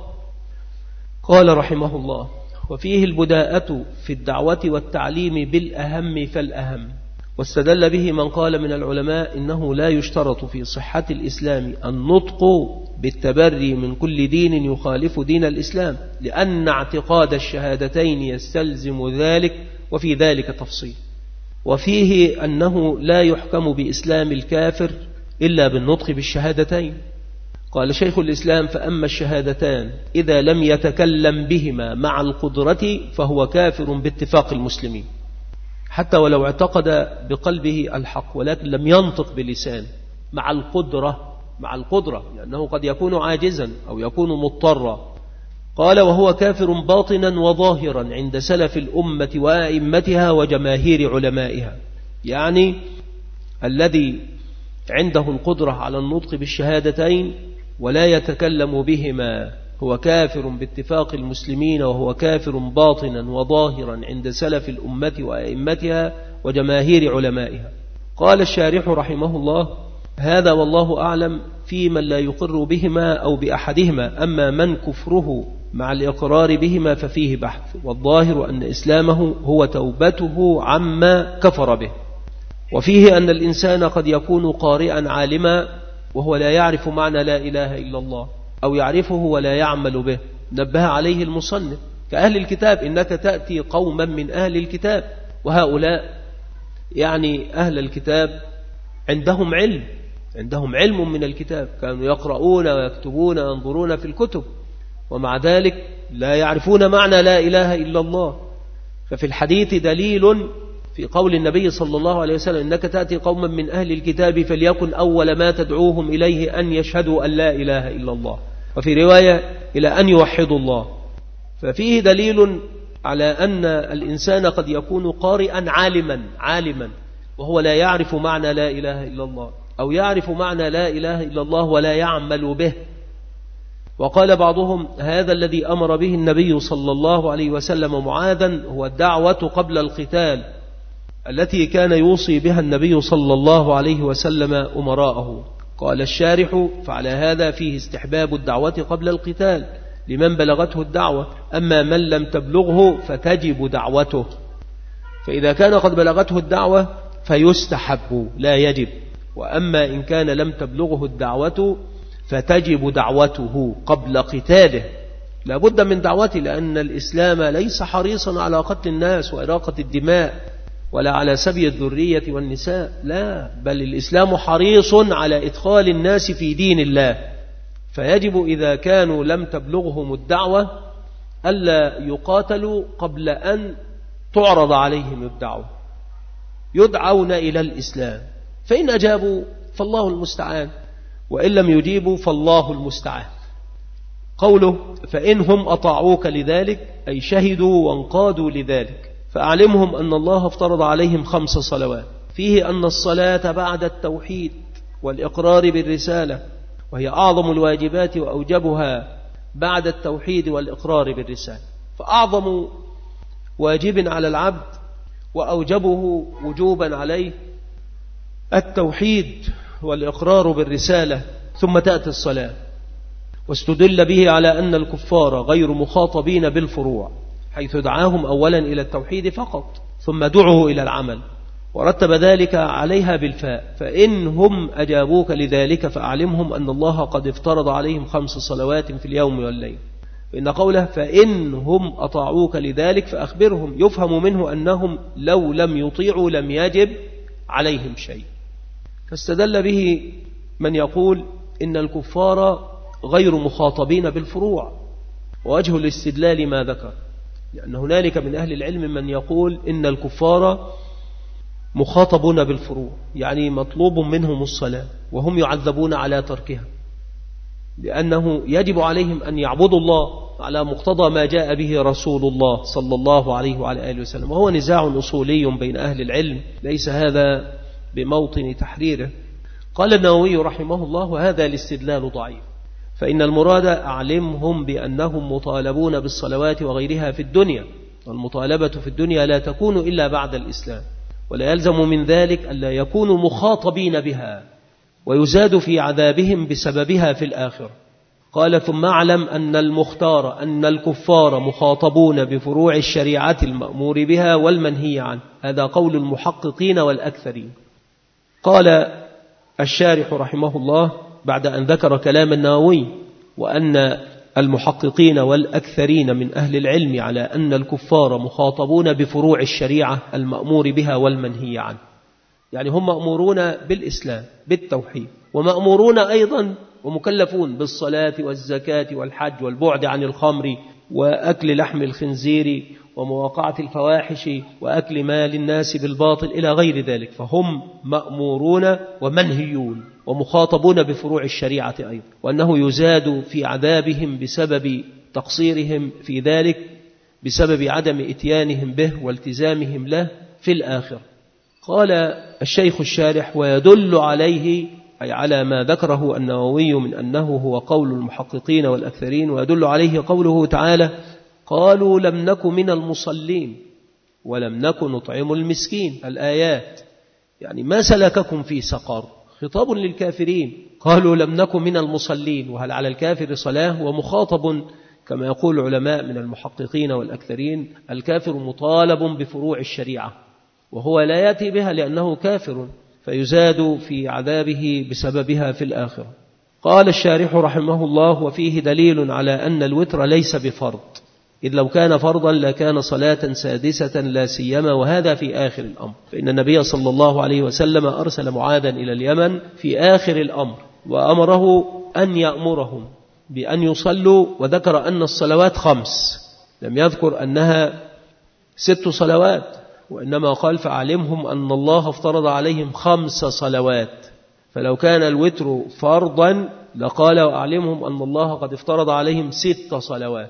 قال رحمه الله: وفيه البداءة في الدعوة والتعليم بالأهم فالأهم. واستدل به من قال من العلماء إنه لا يشترط في صحة الإسلام النطق بالتبري من كل دين يخالف دين الإسلام، لأن اعتقاد الشهادتين يستلزم ذلك، وفي ذلك تفصيل. وفيه أنه لا يحكم بإسلام الكافر إلا بالنطق بالشهادتين. قال شيخ الإسلام: فأما الشهادتان إذا لم يتكلم بهما مع القدرة فهو كافر باتفاق المسلمين، حتى ولو اعتقد بقلبه الحق ولكن لم ينطق بلسانه مع القدرة، لأنه قد يكون عاجزا أو يكون مضطرا. قال: وهو كافر باطنا وظاهرا عند سلف الأمة وأئمتها وجماهير علمائها. يعني الذي عنده القدرة على النطق بالشهادتين ولا يتكلم بهما هو كافر باتفاق المسلمين، وهو كافر باطنا وظاهرا عند سلف الأمة وأئمتها وجماهير علمائها. قال الشارح رحمه الله: هذا والله أعلم في من لا يقر بهما أو بأحدهما، أما من كفره مع الإقرار بهما ففيه بحث، والظاهر أن إسلامه هو توبته عما كفر به. وفيه أن الإنسان قد يكون قارئا عالما وهو لا يعرف معنى لا إله إلا الله، أو يعرفه ولا يعمل به. نبه عليه المصنف كأهل الكتاب: إنك تأتي قوما من أهل الكتاب، وهؤلاء يعني أهل الكتاب عندهم علم من الكتاب، كانوا يقرؤون ويكتبون وينظرون في الكتب، ومع ذلك لا يعرفون معنى لا إله إلا الله. ففي الحديث دليل في قول النبي صلى الله عليه وسلم: إنك تأتي قوما من أهل الكتاب فليكن أول ما تدعوهم إليه أن يشهدوا أن لا إله إلا الله، وفي رواية إلى أن يوحدوا الله. ففيه دليل على أن الإنسان قد يكون قارئا عالما وهو لا يعرف معنى لا إله إلا الله، أو يعرف معنى لا إله إلا الله ولا يعمل به. وقال بعضهم: هذا الذي أمر به النبي صلى الله عليه وسلم معاذا هو الدعوة قبل القتال التي كان يوصي بها النبي صلى الله عليه وسلم أمراءه. قال الشارح: فعلى هذا فيه استحباب الدعوة قبل القتال لمن بلغته الدعوة، أما من لم تبلغه فتجب دعوته. فإذا كان قد بلغته الدعوة فيستحب لا يجب، وأما إن كان لم تبلغه الدعوة فتجب دعوته قبل قتاله. لا بد من دعوته، لأن الإسلام ليس حريصا على قتل الناس وإراقة الدماء ولا على سبي الذرية والنساء، لا، بل الإسلام حريص على إدخال الناس في دين الله. فيجب إذا كانوا لم تبلغهم الدعوة ألا يقاتلوا قبل أن تعرض عليهم الدعوة، يدعون إلى الإسلام، فإن أجابوا فالله المستعان، وإن لم يجيبوا فالله المستعان. قوله: فإنهم أطاعوك لذلك أي شهدوا وانقادوا لذلك، فأعلمهم أن الله افترض عليهم 5 صلوات، فيه أن الصلاة بعد التوحيد والإقرار بالرسالة، وهي أعظم الواجبات وأوجبها بعد التوحيد والإقرار بالرسالة. فأعظم واجب على العبد وأوجبه وجوبا عليه التوحيد والإقرار بالرسالة، ثم تأتي الصلاة. واستدل به على أن الكفار غير مخاطبين بالفروع، حيث دعاهم أولا إلى التوحيد فقط ثم دعوا إلى العمل، ورتب ذلك عليها بالفاء. فإنهم أجابوك لذلك فأعلمهم أن الله قد افترض عليهم 5 صلوات في اليوم والليل. فإن قوله فإنهم أطاعوك لذلك فأخبرهم يفهم منه أنهم لو لم يطيعوا لم يجب عليهم شيء. فاستدل به من يقول إن الكفار غير مخاطبين بالفروع، ووجه الاستدلال ما ذكر، لأن هنالك من أهل العلم من يقول إن الكفار مخاطبون بالفروع، يعني مطلوب منهم الصلاة وهم يعذبون على تركها، لأنه يجب عليهم أن يعبدوا الله على مقتضى ما جاء به رسول الله صلى الله عليه وعلى آله وسلم. وهو نزاع أصولي بين أهل العلم ليس هذا بموطن تحريره. قال النووي رحمه الله وهذا الاستدلال ضعيف، فإن المراد أعلمهم بأنهم مطالبون بالصلوات وغيرها في الدنيا، والمطالبة في الدنيا لا تكون إلا بعد الإسلام، ولا يلزم من ذلك ألا يكونوا مخاطبين بها ويزاد في عذابهم بسببها في الآخرة. قال ثم أعلم أن المختار أن الكفار مخاطبون بفروع الشريعة المأمور بها والمنهي عنه، هذا قول المحققين والأكثرين. قال الشارح رحمه الله بعد أن ذكر كلام النووي وأن المحققين والأكثرين من أهل العلم على أن الكفار مخاطبون بفروع الشريعة المأمور بها والمنهي عنه، يعني هم مأمورون بالإسلام بالتوحيد، ومأمورون أيضا ومكلفون بالصلاة والزكاة والحج والبعد عن الخمر وأكل لحم الخنزير ومواقعة الفواحش وأكل مال الناس بالباطل إلى غير ذلك، فهم مأمورون ومنهيون ومخاطبون بفروع الشريعة أيضا، وأنه يزاد في عذابهم بسبب تقصيرهم في ذلك بسبب عدم إتيانهم به والتزامهم له في الآخرة. قال الشيخ الشارح ويدل عليه أي على ما ذكره النووي من أنه هو قول المحققين والأكثرين، ويدل عليه قوله تعالى قالوا لم نك من المصلين ولم نك نطعم المسكين، الآيات، يعني ما سلككم في سقر، خطاب للكافرين، قالوا لم نك من المصلين، وهل على الكافر صلاة؟ ومخاطب كما يقول العلماء من المحققين والأكثرين الكافر مطالب بفروع الشريعة وهو لا يأتي بها لأنه كافر، فيزاد في عذابه بسببها في الآخرة. قال الشارح رحمه الله وفيه دليل على أن الوتر ليس بفرض، إذ لو كان فرضا لكان صلاة سادسة لا سيما، وهذا في آخر الأمر، فإن النبي صلى الله عليه وسلم أرسل معاذا إلى اليمن في آخر الأمر وأمره أن يأمرهم بأن يصلوا، وذكر أن الصلوات 5، لم يذكر أنها 6 صلوات، وإنما قال فأعلمهم أن الله افترض عليهم 5 صلوات، فلو كان الوتر فرضا لقال وأعلمهم أن الله قد افترض عليهم 6 صلوات.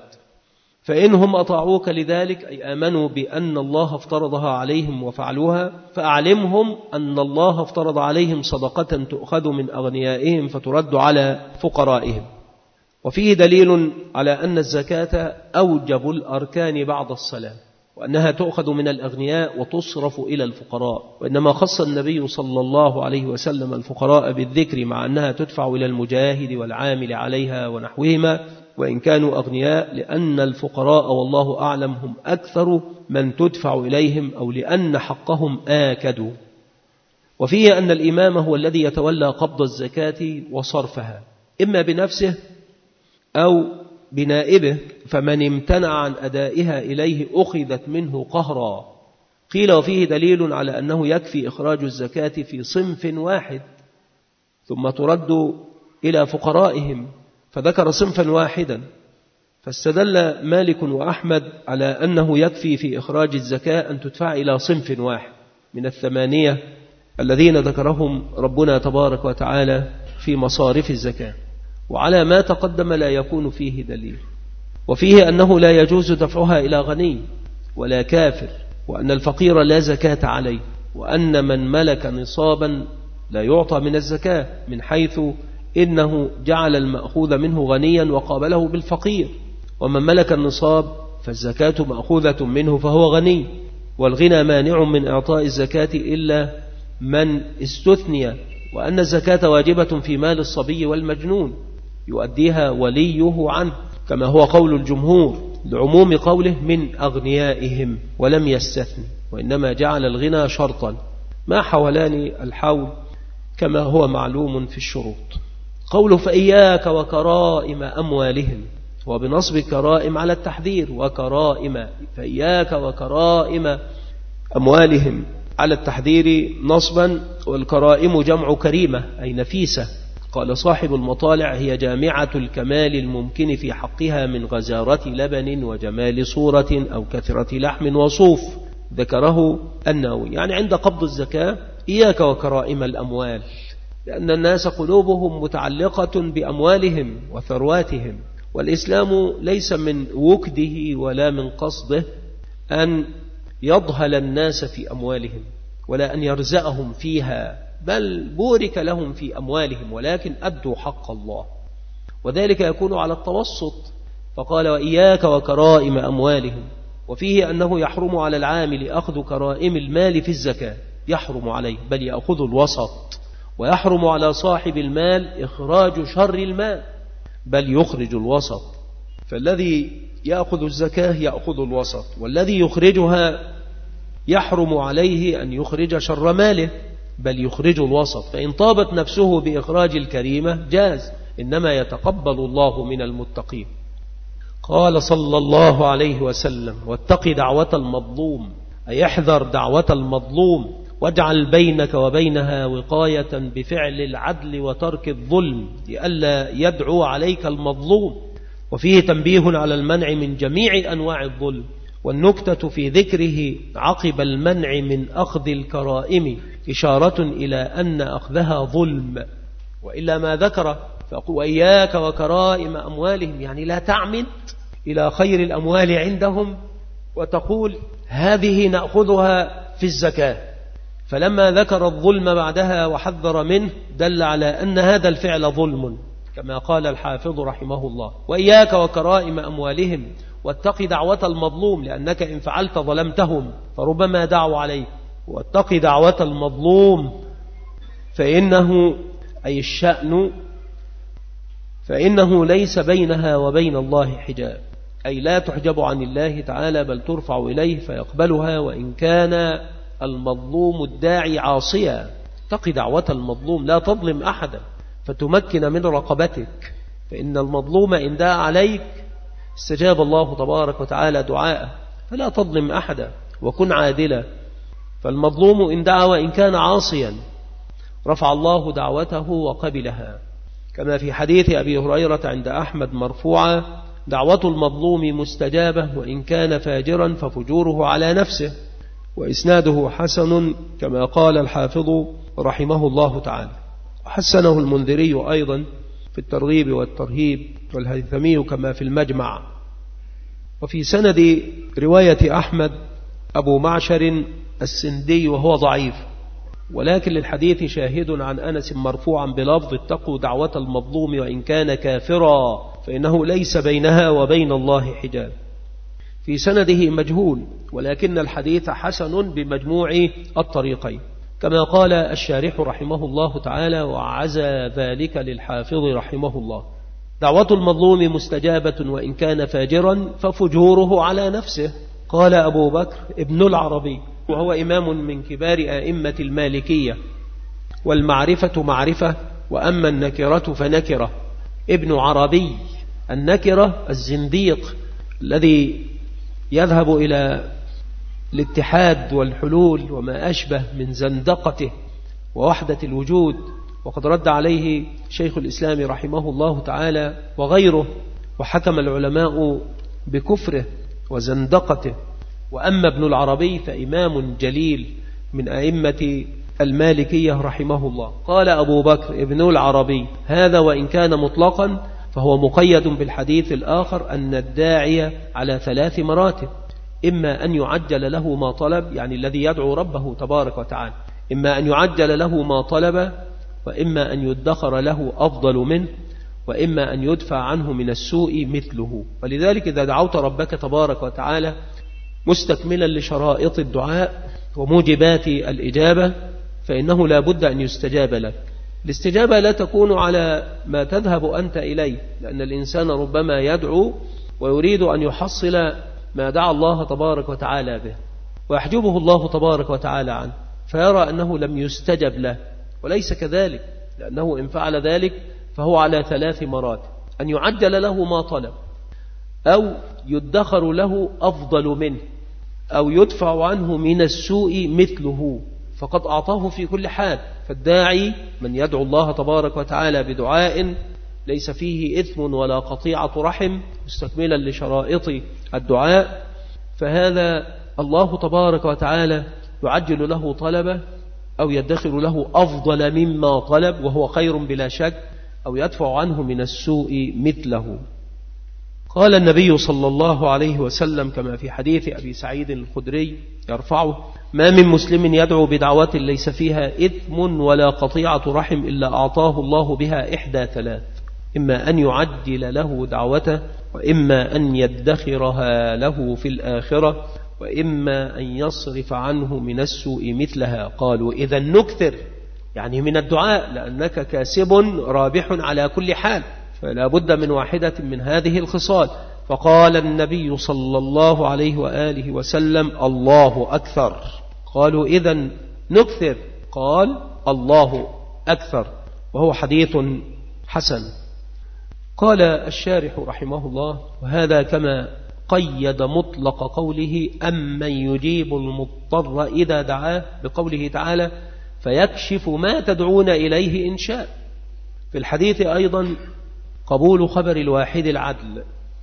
فإنهم أطاعوك لذلك أي آمنوا بأن الله افترضها عليهم وفعلوها، فأعلمهم أن الله افترض عليهم صدقة تؤخذ من أغنيائهم فترد على فقرائهم. وفيه دليل على أن الزكاة أوجب الأركان بعد الصلاة، وأنها تؤخذ من الأغنياء وتصرف إلى الفقراء، وإنما خص النبي صلى الله عليه وسلم الفقراء بالذكر مع أنها تدفع إلى المجاهد والعامل عليها ونحوهما وإن كانوا أغنياء، لأن الفقراء والله أعلم هم أكثر من تدفع إليهم أو لأن حقهم آكد. وفيه أن الإمام هو الذي يتولى قبض الزكاة وصرفها إما بنفسه أو بنائبه، فمن امتنع عن أدائها إليه أخذت منه قهرا. قيل وفيه دليل على أنه يكفي إخراج الزكاة في صنف واحد ثم ترد إلى فقرائهم، فذكر صنفا واحدا، فاستدل مالك وأحمد على أنه يكفي في إخراج الزكاة أن تدفع إلى صنف واحد من 8 الذين ذكرهم ربنا تبارك وتعالى في مصارف الزكاة، وعلى ما تقدم لا يكون فيه دليل. وفيه أنه لا يجوز دفعها إلى غني ولا كافر، وأن الفقير لا زكاة عليه، وأن من ملك نصابا لا يعطى من الزكاة، من حيث إنه جعل المأخوذ منه غنيا وقابله بالفقير، ومن ملك النصاب فالزكاة مأخوذة منه فهو غني، والغنى مانع من إعطاء الزكاة إلا من استثني، وأن الزكاة واجبة في مال الصبي والمجنون يؤديها وليه عنه، كما هو قول الجمهور لعموم قوله من أغنيائهم، ولم يستثن، وإنما جعل الغنى شرطا ما حولان الحول كما هو معلوم في الشروط. قوله فإياك وكرائم أموالهم، وبنصب كرائم على التحذير وكرائم، فإياك وكرائم أموالهم على التحذير نصبا، والكرائم جمع كريمة أي نفيسة. قال صاحب المطالع: هي جامعة الكمال الممكن في حقها من غزارة لبن وجمال صورة أو كثرة لحم وصوف. ذكره النووي. يعني عند قبض الزكاة إياك وكرائم الأموال، لأن الناس قلوبهم متعلقة بأموالهم وثرواتهم، والإسلام ليس من وكده ولا من قصده أن يضهل الناس في أموالهم ولا أن يرزقهم فيها، بل بورك لهم في أموالهم، ولكن أدوا حق الله، وذلك يكون على التوسط. فقال: وإياك وكرائم أموالهم. وفيه أنه يحرم على العامل أخذ كرائم المال في الزكاة، يحرم عليه، بل يأخذ الوسط. ويحرم على صاحب المال إخراج شر المال، بل يخرج الوسط. فالذي يأخذ الزكاة يأخذ الوسط، والذي يخرجها يحرم عليه أن يخرج شر ماله، بل يخرج الوسط. فإن طابت نفسه بإخراج الكريمة جاز، إنما يتقبل الله من المتقين. قال صلى الله عليه وسلم: واتق دعوة المظلوم، أي احذر دعوة المظلوم، واجعل بينك وبينها وقاية بفعل العدل وترك الظلم، لئلا يدعو عليك المظلوم. وفيه تنبيه على المنع من جميع أنواع الظلم، والنكتة في ذكره عقب المنع من أخذ الكرائم إشارة إلى أن أخذها ظلم، وإلا ما ذكر. فقل: وإياك وكرائم أموالهم، يعني لا تعمد إلى خير الأموال عندهم وتقول هذه نأخذها في الزكاة. فلما ذكر الظلم بعدها وحذر منه دل على أن هذا الفعل ظلم، كما قال الحافظ رحمه الله: وإياك وكرائم أموالهم، واتق دعوة المظلوم، لأنك إن فعلت ظلمتهم فربما دعوا عليك. واتق دعوة المظلوم فإنه أي الشأن فإنه ليس بينها وبين الله حجاب، أي لا تحجب عن الله تعالى، بل ترفع إليه فيقبلها وإن كان المظلوم الداعي عاصيا. اتق دعوة المظلوم، لا تظلم أحدا فتمكن من رقبتك، فإن المظلوم إن دعا عليك استجاب الله تبارك وتعالى دعاءه، فلا تظلم أحدا وكن عادلا. فالمظلوم إن دعا وإن كان عاصيا رفع الله دعوته وقبلها، كما في حديث أبي هريرة عند أحمد مرفوعا: دعوة المظلوم مستجابة وإن كان فاجرا ففجوره على نفسه. وإسناده حسن كما قال الحافظ رحمه الله تعالى. وحسنه المنذري أيضا في الترغيب والترهيب، والهيثمي كما في المجمع. وفي سند رواية أحمد أبو معشر السندي وهو ضعيف، ولكن للحديث شاهد عن أنس مرفوعا بلفظ: اتقوا دعوة المظلوم وإن كان كافرا فإنه ليس بينها وبين الله حجاب. في سنده مجهول، ولكن الحديث حسن بمجموع الطريقين، كما قال الشارح رحمه الله تعالى: وعزى ذلك للحافظ رحمه الله. دعوة المظلوم مستجابة وإن كان فاجرا ففجوره على نفسه. قال أبو بكر ابن العربي، وهو إمام من كبار أئمة المالكية: والمعرفة معرفة، وأما النكرة فنكرة. ابن عربي: النكرة الزنديق الذي يذهب إلى الاتحاد والحلول وما أشبه من زندقته ووحدة الوجود، وقد رد عليه شيخ الإسلام رحمه الله تعالى وغيره، وحكم العلماء بكفره وزندقته. وأما ابن العربي فإمام جليل من أئمة المالكية رحمه الله. قال أبو بكر ابن العربي: هذا وإن كان مطلقا فهو مقيد بالحديث الآخر أن الداعي على 3 مراتب: إما أن يعجل له ما طلب، يعني الذي يدعو ربه تبارك وتعالى، إما أن يعجل له ما طلب، وإما أن يدخر له أفضل منه، وإما أن يدفع عنه من السوء مثله. ولذلك إذا دعوت ربك تبارك وتعالى مستكملا لشرائط الدعاء وموجبات الإجابة فإنه لا بد أن يستجاب لك. الاستجابة لا تكون على ما تذهب أنت إليه، لأن الإنسان ربما يدعو ويريد أن يحصل ما دعا الله تبارك وتعالى به، ويحجبه الله تبارك وتعالى عنه، فيرى أنه لم يستجب له، وليس كذلك، لأنه إن فعل ذلك فهو على 3 مراتب: أن يعجل له ما طلب، أو يدخر له أفضل منه، أو يدفع عنه من السوء مثله، فقد أعطاه في كل حال. فالداعي من يدعو الله تبارك وتعالى بدعاء ليس فيه إثم ولا قطيعة رحم مستكملا لشرائط الدعاء، فهذا الله تبارك وتعالى يعجل له طلبه، أو يدخر له أفضل مما طلب وهو خير بلا شك، أو يدفع عنه من السوء مثله. قال النبي صلى الله عليه وسلم كما في حديث أبي سعيد الخدري يرفعه: ما من مسلم يدعو بدعوة ليس فيها إثم ولا قطيعة رحم إلا أعطاه الله بها إحدى ثلاث: إما أن يعجل له دعوته، وإما أن يدخرها له في الآخرة، وإما أن يصرف عنه من السوء مثلها. قالوا: إذا نكثر يعني من الدعاء، لأنك كاسب رابح على كل حال، فلا بد من واحدة من هذه الخصال. فقال النبي صلى الله عليه وآله وسلم: الله أكثر. قالوا: إذا نكثر. قال: الله أكثر، وهو حديث حسن. قال الشارح رحمه الله: وهذا كما قيد مطلق قوله أمن يجيب المضطر إذا دعاه بقوله تعالى: فيكشف ما تدعون إليه إن شاء. في الحديث أيضا قبول خبر الواحد العدل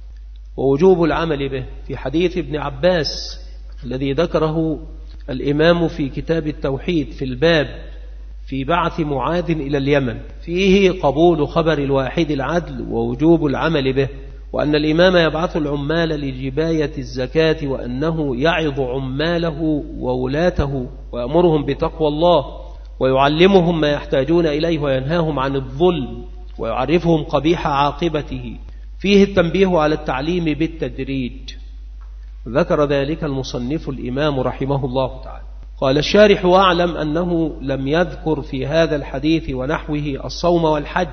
ووجوب العمل به، في حديث ابن عباس الذي ذكره الإمام في كتاب التوحيد في الباب في بعث معاذ إلى اليمن، فيه قبول خبر الواحد العدل ووجوب العمل به، وأن الإمام يبعث العمال لجباية الزكاة، وأنه يعظ عماله وولاته ويأمرهم بتقوى الله، ويعلمهم ما يحتاجون إليه، وينهاهم عن الظلم، ويعرفهم قبيح عاقبته. فيه التنبيه على التعليم بالتدريج. ذكر ذلك المصنف الإمام رحمه الله تعالى. قال الشارح: واعلم أنه لم يذكر في هذا الحديث ونحوه الصوم والحج،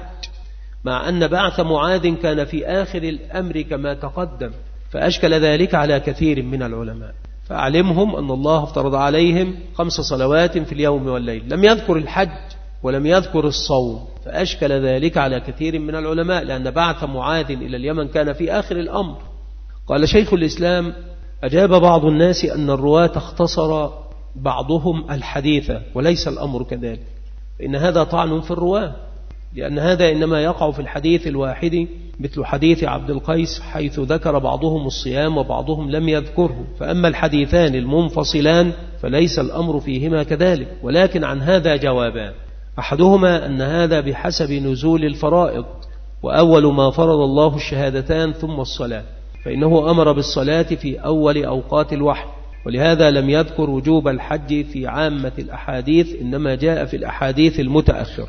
مع أن بعث معاذ كان في آخر الأمر كما تقدم، فأشكل ذلك على كثير من العلماء. فأعلمهم أن الله افترض عليهم 5 صلوات في اليوم والليل، لم يذكر الحج ولم يذكر الصوم، فأشكل ذلك على كثير من العلماء، لأن بعث معاذ إلى اليمن كان في آخر الأمر. قال شيخ الإسلام: أجاب بعض الناس أن الرواة اختصر بعضهم الحديث، وليس الأمر كذلك، فإن هذا طعن في الرواة، لأن هذا إنما يقع في الحديث الواحد، مثل حديث عبد القيس حيث ذكر بعضهم الصيام وبعضهم لم يذكره. فأما الحديثان المنفصلان فليس الأمر فيهما كذلك، ولكن عن هذا جوابان: أحدهما أن هذا بحسب نزول الفرائض، وأول ما فرض الله الشهادتان ثم الصلاة، فإنه أمر بالصلاة في أول أوقات الوحي، ولهذا لم يذكر وجوب الحج في عامة الأحاديث، إنما جاء في الأحاديث المتأخر.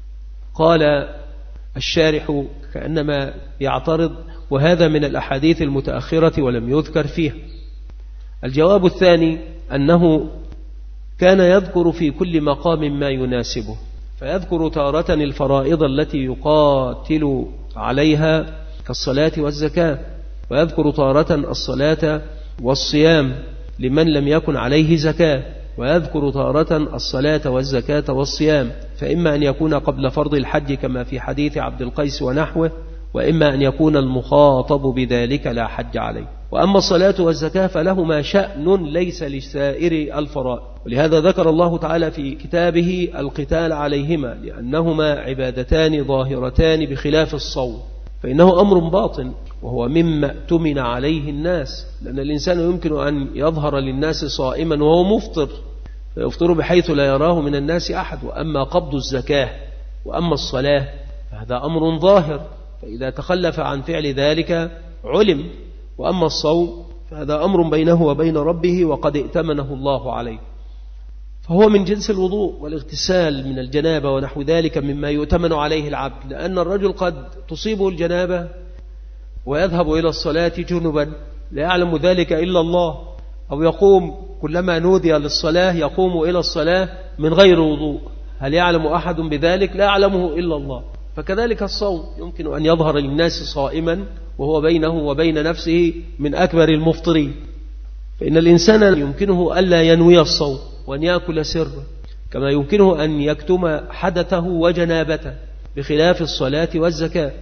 قال الشارح كأنما يعترض: وهذا من الأحاديث المتأخرة ولم يذكر فيها. الجواب الثاني أنه كان يذكر في كل مقام ما يناسبه، فيذكر تارة الفرائض التي يقاتل عليها كالصلاة والزكاة، ويذكر تارة الصلاة والصيام لمن لم يكن عليه زكاة، ويذكر تارة الصلاة والزكاة والصيام، فإما أن يكون قبل فرض الحج كما في حديث عبد القيس ونحوه، وإما أن يكون المخاطب بذلك لا حج عليه. وأما الصلاة والزكاة فلهما شأن ليس لسائر الفرائض، ولهذا ذكر الله تعالى في كتابه القتال عليهما، لأنهما عبادتان ظاهرتان بخلاف الصوم، فإنه أمر باطن وهو مما اؤتمن عليه الناس، لأن الإنسان يمكن أن يظهر للناس صائما وهو مفطر، فيفطر بحيث لا يراه من الناس أحد. وأما قبض الزكاة وأما الصلاة فهذا أمر ظاهر، فإذا تخلف عن فعل ذلك علم. وأما الصوم فهذا أمر بينه وبين ربه وقد ائتمنه الله عليه، فهو من جنس الوضوء والاغتسال من الجنابة ونحو ذلك مما يؤتمن عليه العبد، لأن الرجل قد تصيبه الجنابة ويذهب إلى الصلاة جنبا لا يعلم ذلك إلا الله، أو يقوم كلما نودي للصلاة يقوم إلى الصلاة من غير وضوء، هل يعلم أحد بذلك؟ لا يعلمه إلا الله. فكذلك الصوم يمكن أن يظهر للناس صائما وهو بينه وبين نفسه من أكبر المفطرين، فإن الإنسان يمكنه ألا ينوي الصوم وأن يأكل سرا، كما يمكنه أن يكتم حدثه وجنابته، بخلاف الصلاة والزكاة.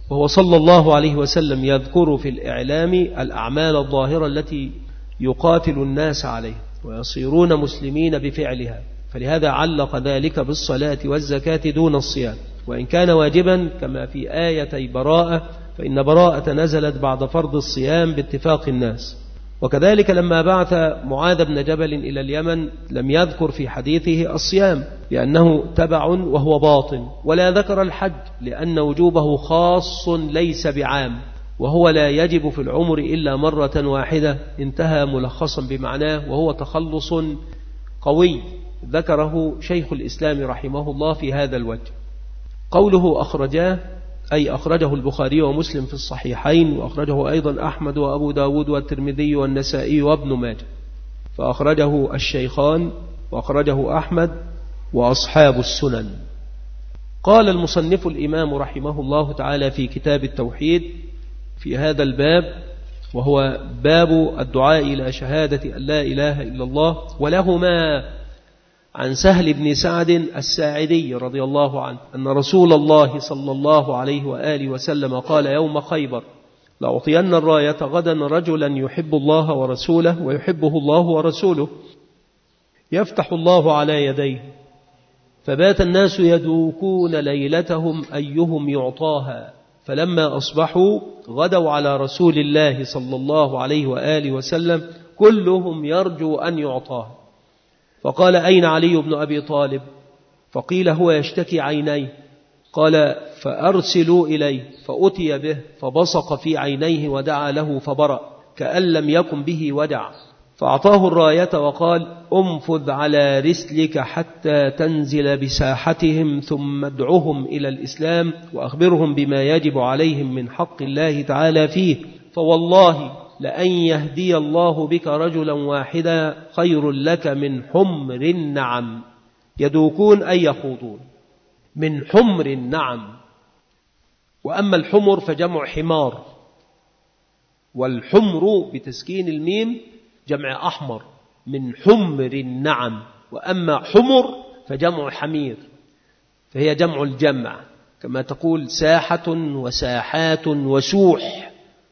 وهو صلى الله عليه وسلم يذكر في الإعلام الأعمال الظاهرة التي يقاتل الناس عليها ويصيرون مسلمين بفعلها، فلهذا علق ذلك بالصلاة والزكاة دون الصيام، وإن كان واجبا كما في آيتي براءة، فإن براءة نزلت بعد فرض الصيام باتفاق الناس. وكذلك لما بعث معاذ بن جبل إلى اليمن لم يذكر في حديثه الصيام لأنه تبع وهو باطن، ولا ذكر الحج لأن وجوبه خاص ليس بعام، وهو لا يجب في العمر إلا مرة واحدة. انتهى ملخصا بمعناه، وهو تخلص قوي ذكره شيخ الإسلام رحمه الله في هذا الوجه. قوله أخرجاه أي أخرجه البخاري ومسلم في الصحيحين، وأخرجه أيضا أحمد وأبو داود والترمذي والنسائي وابن ماجه، فأخرجه الشيخان وأخرجه أحمد وأصحاب السنن. قال المصنف الإمام رحمه الله تعالى في كتاب التوحيد في هذا الباب، وهو باب الدعاء إلى شهادة أن لا إله إلا الله، ولهما عن سهل بن سعد الساعدي رضي الله عنه أن رسول الله صلى الله عليه وآله وسلم قال يوم خيبر: لأعطين الراية غدا رجلا يحب الله ورسوله ويحبه الله ورسوله، يفتح الله على يديه. فبات الناس يدوكون ليلتهم أيهم يعطاها، فلما أصبحوا غدوا على رسول الله صلى الله عليه وآله وسلم كلهم يرجو أن يعطاها. فقال: أين علي بن أبي طالب؟ فقيل: هو يشتكي عينيه. قال: فأرسلوا إليه. فأتي به فبصق في عينيه ودعا له فبرأ كأن لم يكن به ودع، فأعطاه الراية وقال: أنفذ على رسلك حتى تنزل بساحتهم، ثم ادعهم إلى الإسلام وأخبرهم بما يجب عليهم من حق الله تعالى فيه، فوالله لأن يهدي الله بك رجلا واحدا خير لك من حمر النعم. يدوكون أي يخوضون، من حمر النعم. وأما الحمر فجمع حمار، والحمر بتسكين الميم جمع أحمر، من حمر النعم. وأما حمر فجمع حمير، فهي جمع الجمع، كما تقول ساحة وساحات وسوح.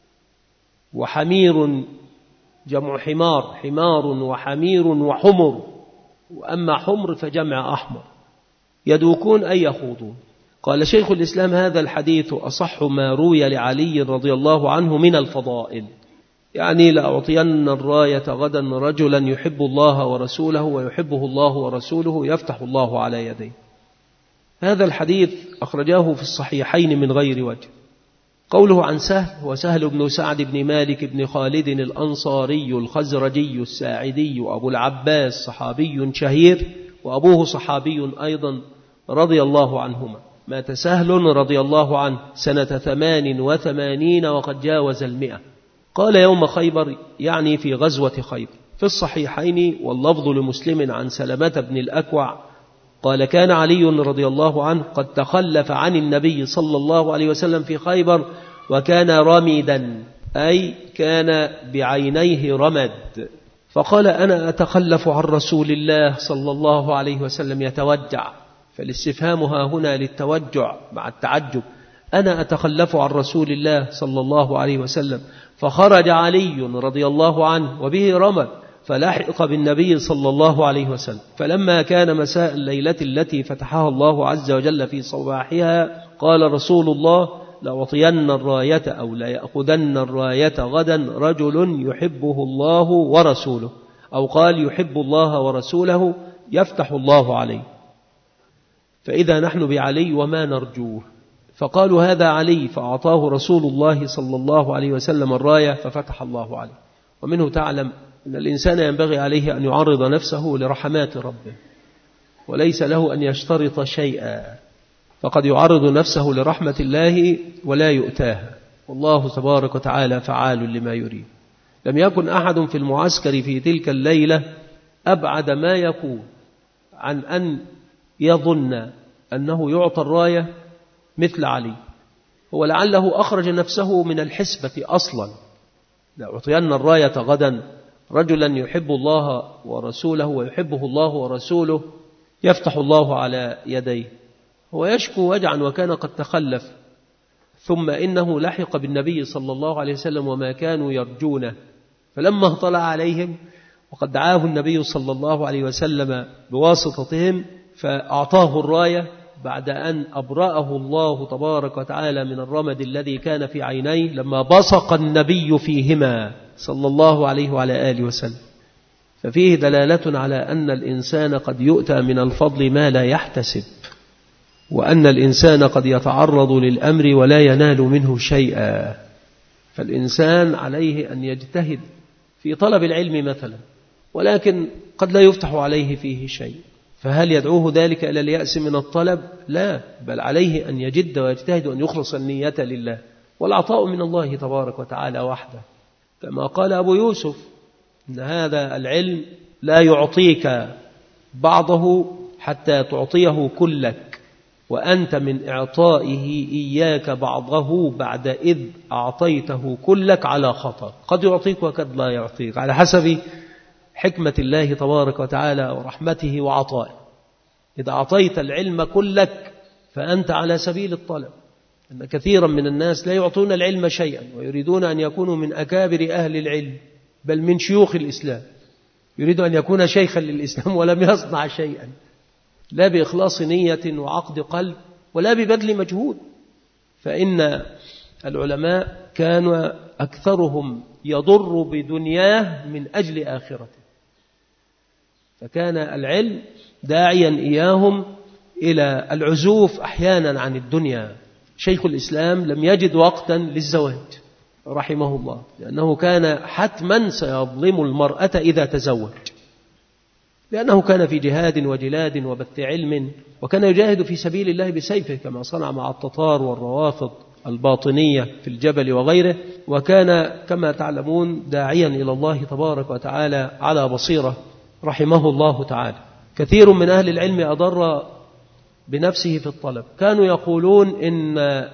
وحمير جمع حمار، حمار وحمير وحمر. وأما حمر فجمع أحمر. يدوكون أي يخوضون. قال شيخ الإسلام: هذا الحديث أصح ما روي لعلي رضي الله عنه من الفضائل، يعني لأعطين الراية غدا رجلا يحب الله ورسوله ويحبه الله ورسوله، يفتح الله على يديه. هذا الحديث أخرجاه في الصحيحين من غير وجه. قوله عن سهل، وسهل بن سعد بن مالك بن خالد الأنصاري الخزرجي الساعدي أبو العباس، صحابي شهير، وأبوه صحابي أيضا رضي الله عنهما. مات سهل رضي الله عنه سنة 88 وقد جاوز 100. قال يوم خيبر، يعني في غزوة خيبر. في الصحيحين واللفظ لمسلم عن سلمة بن الأكوع قال: كان علي رضي الله عنه قد تخلف عن النبي صلى الله عليه وسلم في خيبر، وكان رمدا، أي كان بعينيه رمد، فقال: أنا أتخلف عن رسول الله صلى الله عليه وسلم يتوجع. فالاستفهام ها هنا للتوجع مع التعجب، أنا أتخلف عن رسول الله صلى الله عليه وسلم. فخرج علي رضي الله عنه وبه رمد، فلحق بالنبي صلى الله عليه وسلم. فلما كان مساء الليلة التي فتحها الله عز وجل في صباحها، قال رسول الله: لأعطين الراية أو ليأخذن الراية غدا رجل يحبه الله ورسوله، أو قال: يحب الله ورسوله، يفتح الله عليه. فإذا نحن بعلي وما نرجوه. فقالوا: هذا علي. فأعطاه رسول الله صلى الله عليه وسلم الراية ففتح الله عليه. ومنه تعلم أن الإنسان ينبغي عليه أن يعرض نفسه لرحمات ربه، وليس له أن يشترط شيئا، فقد يعرض نفسه لرحمة الله ولا يؤتاها، والله تبارك وتعالى فعال لما يريد. لم يكن أحد في المعسكر في تلك الليلة أبعد ما يكون عن أن يظن أنه يعطى الراية مثل علي. هو لعله أخرج نفسه من الحسبة أصلا. لأعطين الراية غدا رجلا يحب الله ورسوله ويحبه الله ورسوله، يفتح الله على يديه. هو يشكو وجعا وكان قد تخلف، ثم إنه لحق بالنبي صلى الله عليه وسلم وما كانوا يرجونه، فلما اطلع عليهم وقد دعاه النبي صلى الله عليه وسلم بواسطتهم فأعطاه الراية بعد أن أبرأه الله تبارك وتعالى من الرمد الذي كان في عينيه لما بصق النبي فيهما صلى الله عليه وعلى آله وسلم. ففيه دلالة على أن الإنسان قد يؤتى من الفضل ما لا يحتسب، وأن الإنسان قد يتعرض للأمر ولا ينال منه شيئا. فالإنسان عليه أن يجتهد في طلب العلم مثلا، ولكن قد لا يفتح عليه فيه شيء، فهل يدعوه ذلك إلى اليأس من الطلب؟ لا، بل عليه أن يجد ويجتهد وأن يخلص النية لله، والعطاء من الله تبارك وتعالى وحده، كما قال أبو يوسف إن هذا العلم لا يعطيك بعضه حتى تعطيه كلك، وأنت من إعطائه إياك بعضه بعد إذ أعطيته كلك على خطر، قد يعطيك وقد لا يعطيك على حسب حكمة الله تبارك وتعالى ورحمته وعطائه. إذا أعطيت العلم كلك فأنت على سبيل الطلب، أن كثيرا من الناس لا يعطون العلم شيئا ويريدون أن يكونوا من أكابر أهل العلم بل من شيوخ الإسلام، يريد أن يكون شيخا للإسلام ولم يصنع شيئا، لا بإخلاص نية وعقد قلب ولا ببذل مجهود. فإن العلماء كانوا أكثرهم يضر بدنياه من أجل آخرته، فكان العلم داعيا إياهم إلى العزوف أحيانا عن الدنيا. شيخ الإسلام لم يجد وقتا للزواج رحمه الله، لأنه كان حتما سيظلم المرأة إذا تزوج، لأنه كان في جهاد وجلاد وبث علم، وكان يجاهد في سبيل الله بسيفه كما صنع مع التتار والروافض الباطنية في الجبل وغيره، وكان كما تعلمون داعيا إلى الله تبارك وتعالى على بصيرة رحمه الله تعالى. كثير من أهل العلم أضر بنفسه في الطلب، كانوا يقولون إن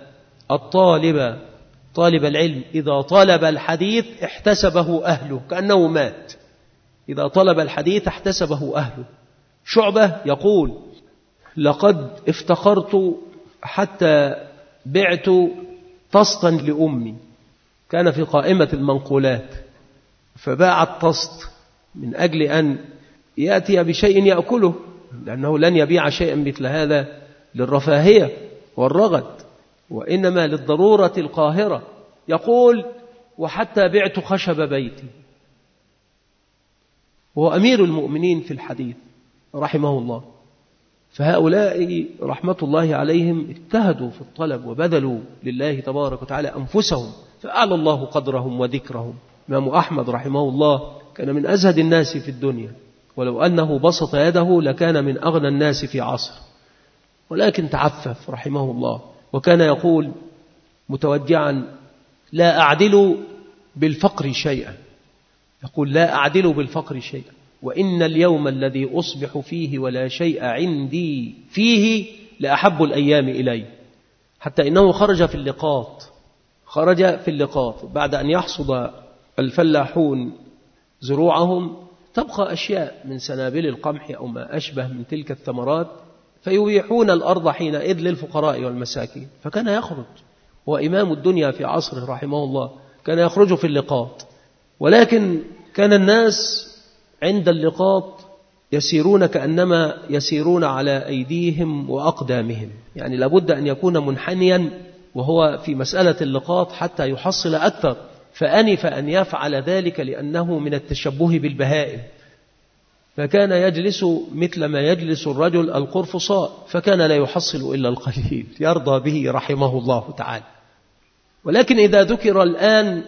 طالب العلم إذا طلب الحديث احتسبه أهله كأنه مات، إذا طلب الحديث احتسبه أهله. شعبة يقول لقد افتخرت حتى بعت طسطا لأمي، كان في قائمة المنقولات فباع الطسط من أجل أن يأتي بشيء يأكله، لأنه لن يبيع شيئا مثل هذا للرفاهية والرغد، وإنما للضرورة القاهرة. يقول وحتى بعت خشب بيتي، وهو أمير المؤمنين في الحديث رحمه الله. فهؤلاء رحمة الله عليهم اجتهدوا في الطلب وبذلوا لله تبارك وتعالى أنفسهم، فأعلى الله قدرهم وذكرهم. إمام أحمد رحمه الله كان من أزهد الناس في الدنيا، ولو أنه بسط يده لكان من أغنى الناس في عصر، ولكن تعفف رحمه الله، وكان يقول متوجعا لا أعدل بالفقر شيئا، يقول لا أعدل بالفقر شيئا، وإن اليوم الذي أصبح فيه ولا شيء عندي فيه لأحب الأيام إلي. حتى إنه خرج في اللقاط بعد أن يحصد الفلاحون زروعهم، تبقى أشياء من سنابل القمح أو ما أشبه من تلك الثمرات، فيبيحون الأرض حينئذ للفقراء والمساكين. فكان يخرج، وإمام الدنيا في عصره رحمه الله كان يخرج في اللقاط، ولكن كان الناس عند اللقاط يسيرون كأنما يسيرون على أيديهم وأقدامهم، يعني لابد أن يكون منحنيا وهو في مسألة اللقاط حتى يحصل أكثر، فأنف أن يفعل ذلك لأنه من التشبه بالبهائم. فكان يجلس مثل ما يجلس الرجل القرفصاء، فكان لا يحصل إلا القليل يرضى به رحمه الله تعالى. ولكن إذا ذكر الآن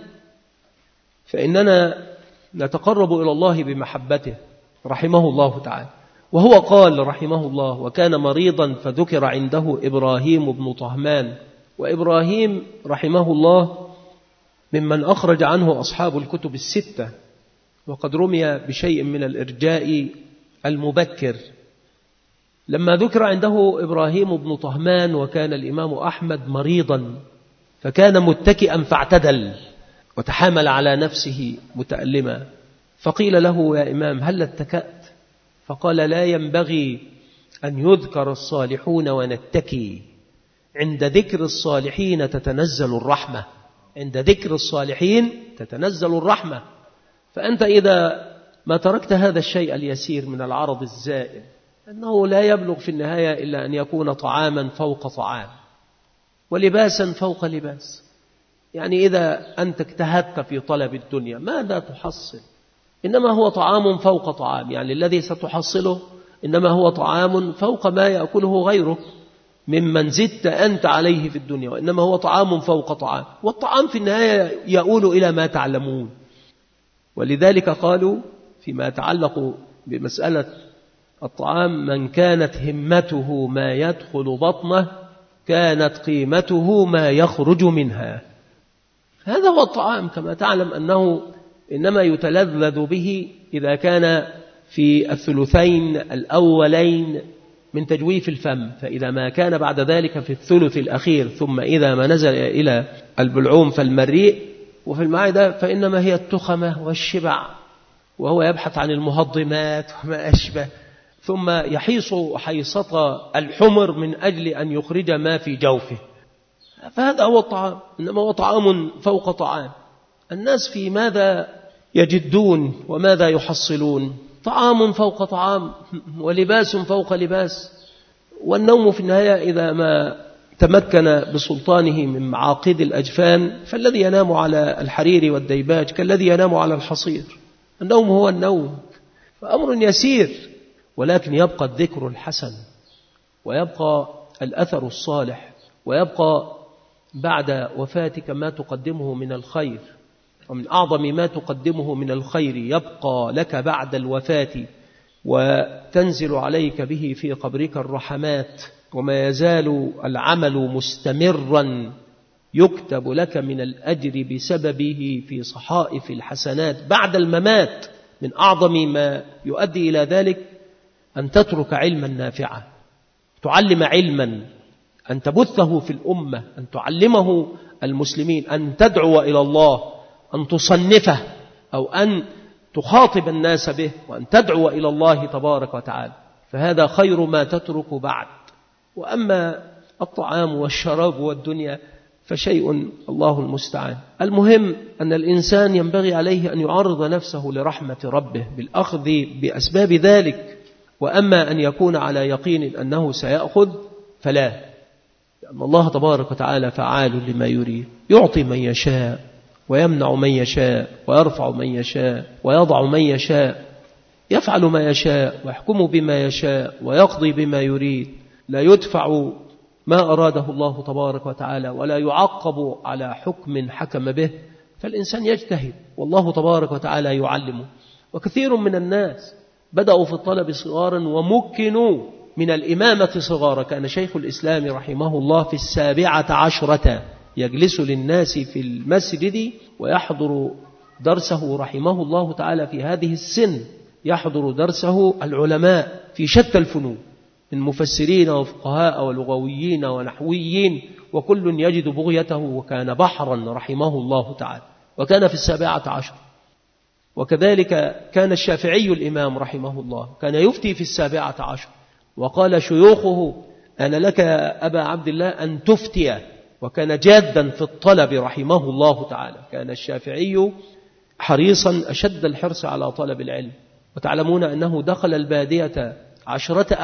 فإننا نتقرب إلى الله بمحبته رحمه الله تعالى. وهو قال رحمه الله وكان مريضا فذكر عنده إبراهيم بن طهمان، وإبراهيم رحمه الله ممن أخرج عنه أصحاب الكتب الستة، وقد رمي بشيء من الإرجاء المبكر. لما ذكر عنده إبراهيم بن طهمان وكان الإمام أحمد مريضا، فكان متكئا فاعتدل وتحامل على نفسه متألما، فقيل له يا إمام هل اتكأت؟ فقال لا ينبغي أن يذكر الصالحون ونتكي، عند ذكر الصالحين تتنزل الرحمة، عند ذكر الصالحين تتنزل الرحمة. فأنت إذا ما تركت هذا الشيء اليسير من العرض الزائل، أنه لا يبلغ في النهاية إلا أن يكون طعاما فوق طعام ولباسا فوق لباس. يعني إذا أنت اجتهدت في طلب الدنيا ماذا تحصل؟ إنما هو طعام فوق طعام، يعني الذي ستحصله إنما هو طعام فوق ما يأكله غيره ممن زدت أنت عليه في الدنيا، وإنما هو طعام فوق طعام، والطعام في النهاية يؤول إلى ما تعلمون. ولذلك قالوا فيما يتعلق بمسألة الطعام: من كانت همته ما يدخل بطنه كانت قيمته ما يخرج منها. هذا هو الطعام، كما تعلم أنه إنما يتلذذ به إذا كان في الثلثين الأولين من تجويف الفم، فإذا ما كان بعد ذلك في الثلث الأخير، ثم إذا ما نزل إلى البلعوم فالمريء وفي المعدة، فإنما هي التخمة والشبع، وهو يبحث عن المهضمات وما أشبه، ثم يحيص حيصة الحمر من أجل أن يخرج ما في جوفه. فهذا هو الطعام، إنما هو طعام فوق طعام. الناس في ماذا يجدون وماذا يحصلون؟ طعام فوق طعام ولباس فوق لباس. والنوم في النهاية إذا ما تمكن بسلطانه من معاقد الأجفان، فالذي ينام على الحرير والديباج كالذي ينام على الحصير. النوم هو النوم، فأمر يسير، ولكن يبقى الذكر الحسن، ويبقى الأثر الصالح، ويبقى بعد وفاتك ما تقدمه من الخير. ومن أعظم ما تقدمه من الخير يبقى لك بعد الوفاة، وتنزل عليك به في قبرك الرحمات، وما يزال العمل مستمرا يكتب لك من الأجر بسببه في صحائف الحسنات بعد الممات. من أعظم ما يؤدي إلى ذلك أن تترك علما نافعا، تعلم علما، أن تبثه في الأمة، أن تعلمه المسلمين، أن تدعو إلى الله، أن تصنفه أو أن تخاطب الناس به، وأن تدعو إلى الله تبارك وتعالى. فهذا خير ما تترك بعد. وأما الطعام والشراب والدنيا فشيء الله المستعان. المهم أن الإنسان ينبغي عليه أن يعرض نفسه لرحمة ربه بالأخذ بأسباب ذلك. وأما أن يكون على يقين أنه سيأخذ فلا، لأن الله تبارك وتعالى فعال لما يريد، يعطي من يشاء ويمنع من يشاء ويرفع من يشاء ويضع من يشاء، يفعل ما يشاء ويحكم بما يشاء ويقضي بما يريد. لا يدفع ما أراده الله تبارك وتعالى، ولا يعقب على حكم حكم به. فالإنسان يجتهد والله تبارك وتعالى يعلمه. وكثير من الناس بدأوا في الطلب صغارا ومكنوا من الإمامة صغارا. كان شيخ الإسلام رحمه الله في 17 يجلس للناس في المسجد ويحضر درسه رحمه الله تعالى في هذه السن، يحضر درسه العلماء في شتى الفنون من مفسرين وفقهاء ولغويين ونحويين، وكل يجد بغيته، وكان بحرا رحمه الله تعالى. وكان في 17. وكذلك كان الشافعي الإمام رحمه الله كان يفتي في 17، وقال شيوخه: أنا لك أبا عبد الله أن تفتي. وكان جادا في الطلب رحمه الله تعالى. كان الشافعي حريصا أشد الحرص على طلب العلم. وتعلمون أنه دخل البادية 10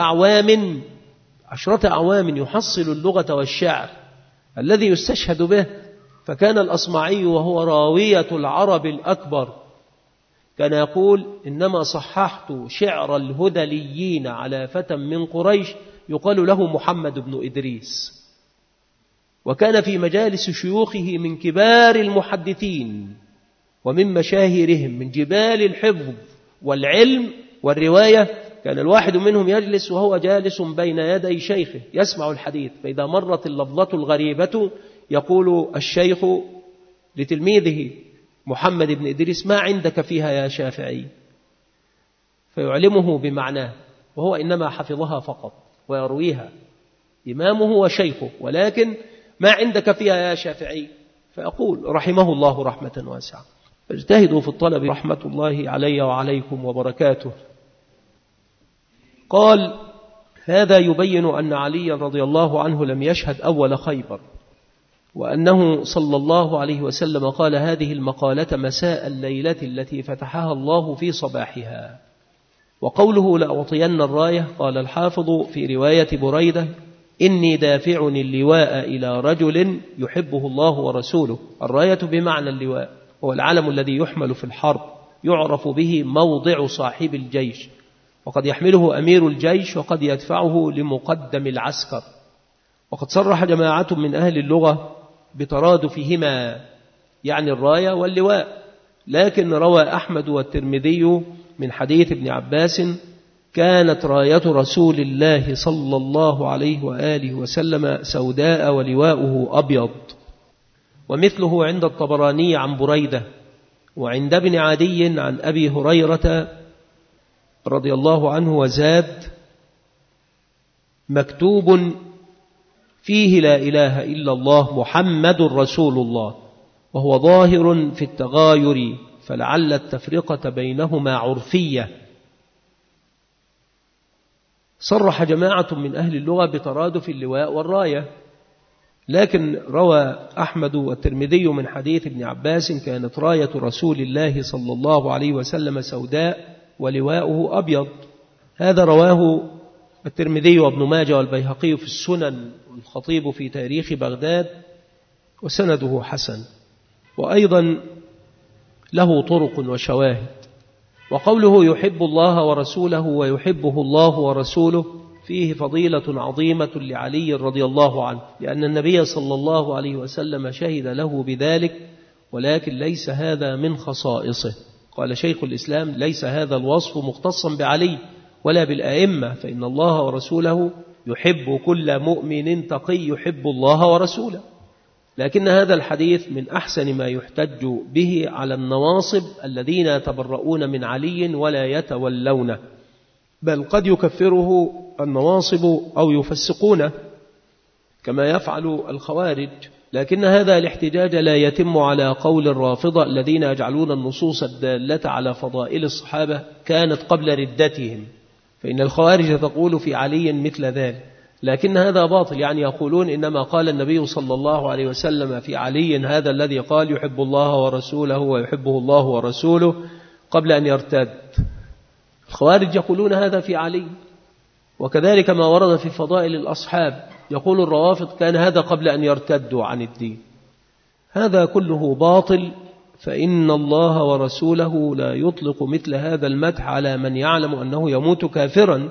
أعوام يحصل اللغة والشعر الذي يستشهد به. فكان الأصمعي وهو راوية العرب الأكبر كان يقول: إنما صححت شعر الهذليين على فتى من قريش يقال له محمد بن إدريس. وكان في مجالس شيوخه من كبار المحدثين ومن مشاهيرهم من جبال الحفظ والعلم والرواية. كان الواحد منهم يجلس وهو جالس بين يدي شيخه يسمع الحديث، فإذا مرت اللفظة الغريبة يقول الشيخ لتلميذه محمد بن إدريس: ما عندك فيها يا شافعي؟ فيعلمه بمعناه، وهو إنما حفظها فقط ويرويها، إمامه وشيخه، ولكن ما عندك فيها يا شافعي؟ فيقول رحمه الله رحمة واسعة. فاجتهدوا في الطلب رحمة الله علي وعليكم وبركاته. قال: هذا يبين أن علي رضي الله عنه لم يشهد أول خيبر، وأنه صلى الله عليه وسلم قال هذه المقالة مساء الليلة التي فتحها الله في صباحها. وقوله لأعطين الراية، قال الحافظ في رواية بريدة إني دافع اللواء إلى رجل يحبه الله ورسوله. الراية بمعنى اللواء، هو العلم الذي يحمل في الحرب، يعرف به موضع صاحب الجيش، وقد يحمله أمير الجيش وقد يدفعه لمقدم العسكر. وقد صرح جماعة من أهل اللغة بترادفهما، يعني الراية واللواء، لكن روى أحمد والترمذي من حديث ابن عباس كانت راية رسول الله صلى الله عليه وآله وسلم سوداء ولواؤه أبيض. ومثله عند الطبراني عن بريدة، وعند ابن عدي عن أبي هريرة رضي الله عنه، وزاد مكتوب فيه لا إله إلا الله محمد رسول الله، وهو ظاهر في التغاير، فلعل التفرقة بينهما عرفية. صرح جماعة من أهل اللغة بترادف اللواء والراية، لكن روى أحمد والترمذي من حديث ابن عباس كانت راية رسول الله صلى الله عليه وسلم سوداء ولواؤه أبيض. هذا رواه الترمذي وابن ماجه والبيهقي في السنن، والخطيب في تاريخ بغداد، وسنده حسن، وأيضا له طرق وشواهد. وقوله يحب الله ورسوله ويحبه الله ورسوله فيه فضيلة عظيمة لعلي رضي الله عنه، لأن النبي صلى الله عليه وسلم شهد له بذلك، ولكن ليس هذا من خصائصه. قال شيخ الإسلام ليس هذا الوصف مختصا بعلي ولا بالآئمة، فإن الله ورسوله يحب كل مؤمن تقي يحب الله ورسوله. لكن هذا الحديث من أحسن ما يحتج به على النواصب الذين يتبرؤون من علي ولا يتولونه، بل قد يكفره النواصب أو يفسقونه كما يفعل الخوارج. لكن هذا الاحتجاج لا يتم على قول الرافضة الذين يجعلون النصوص الدالة على فضائل الصحابة كانت قبل ردتهم، فإن الخوارج تقول في علي مثل ذلك، لكن هذا باطل. يعني يقولون إنما قال النبي صلى الله عليه وسلم في علي هذا الذي قال يحب الله ورسوله ويحبه الله ورسوله قبل أن يرتد. الخوارج يقولون هذا في علي، وكذلك ما ورد في فضائل الأصحاب يقول الروافض كان هذا قبل أن يرتدوا عن الدين. هذا كله باطل، فإن الله ورسوله لا يطلق مثل هذا المدح على من يعلم أنه يموت كافرا.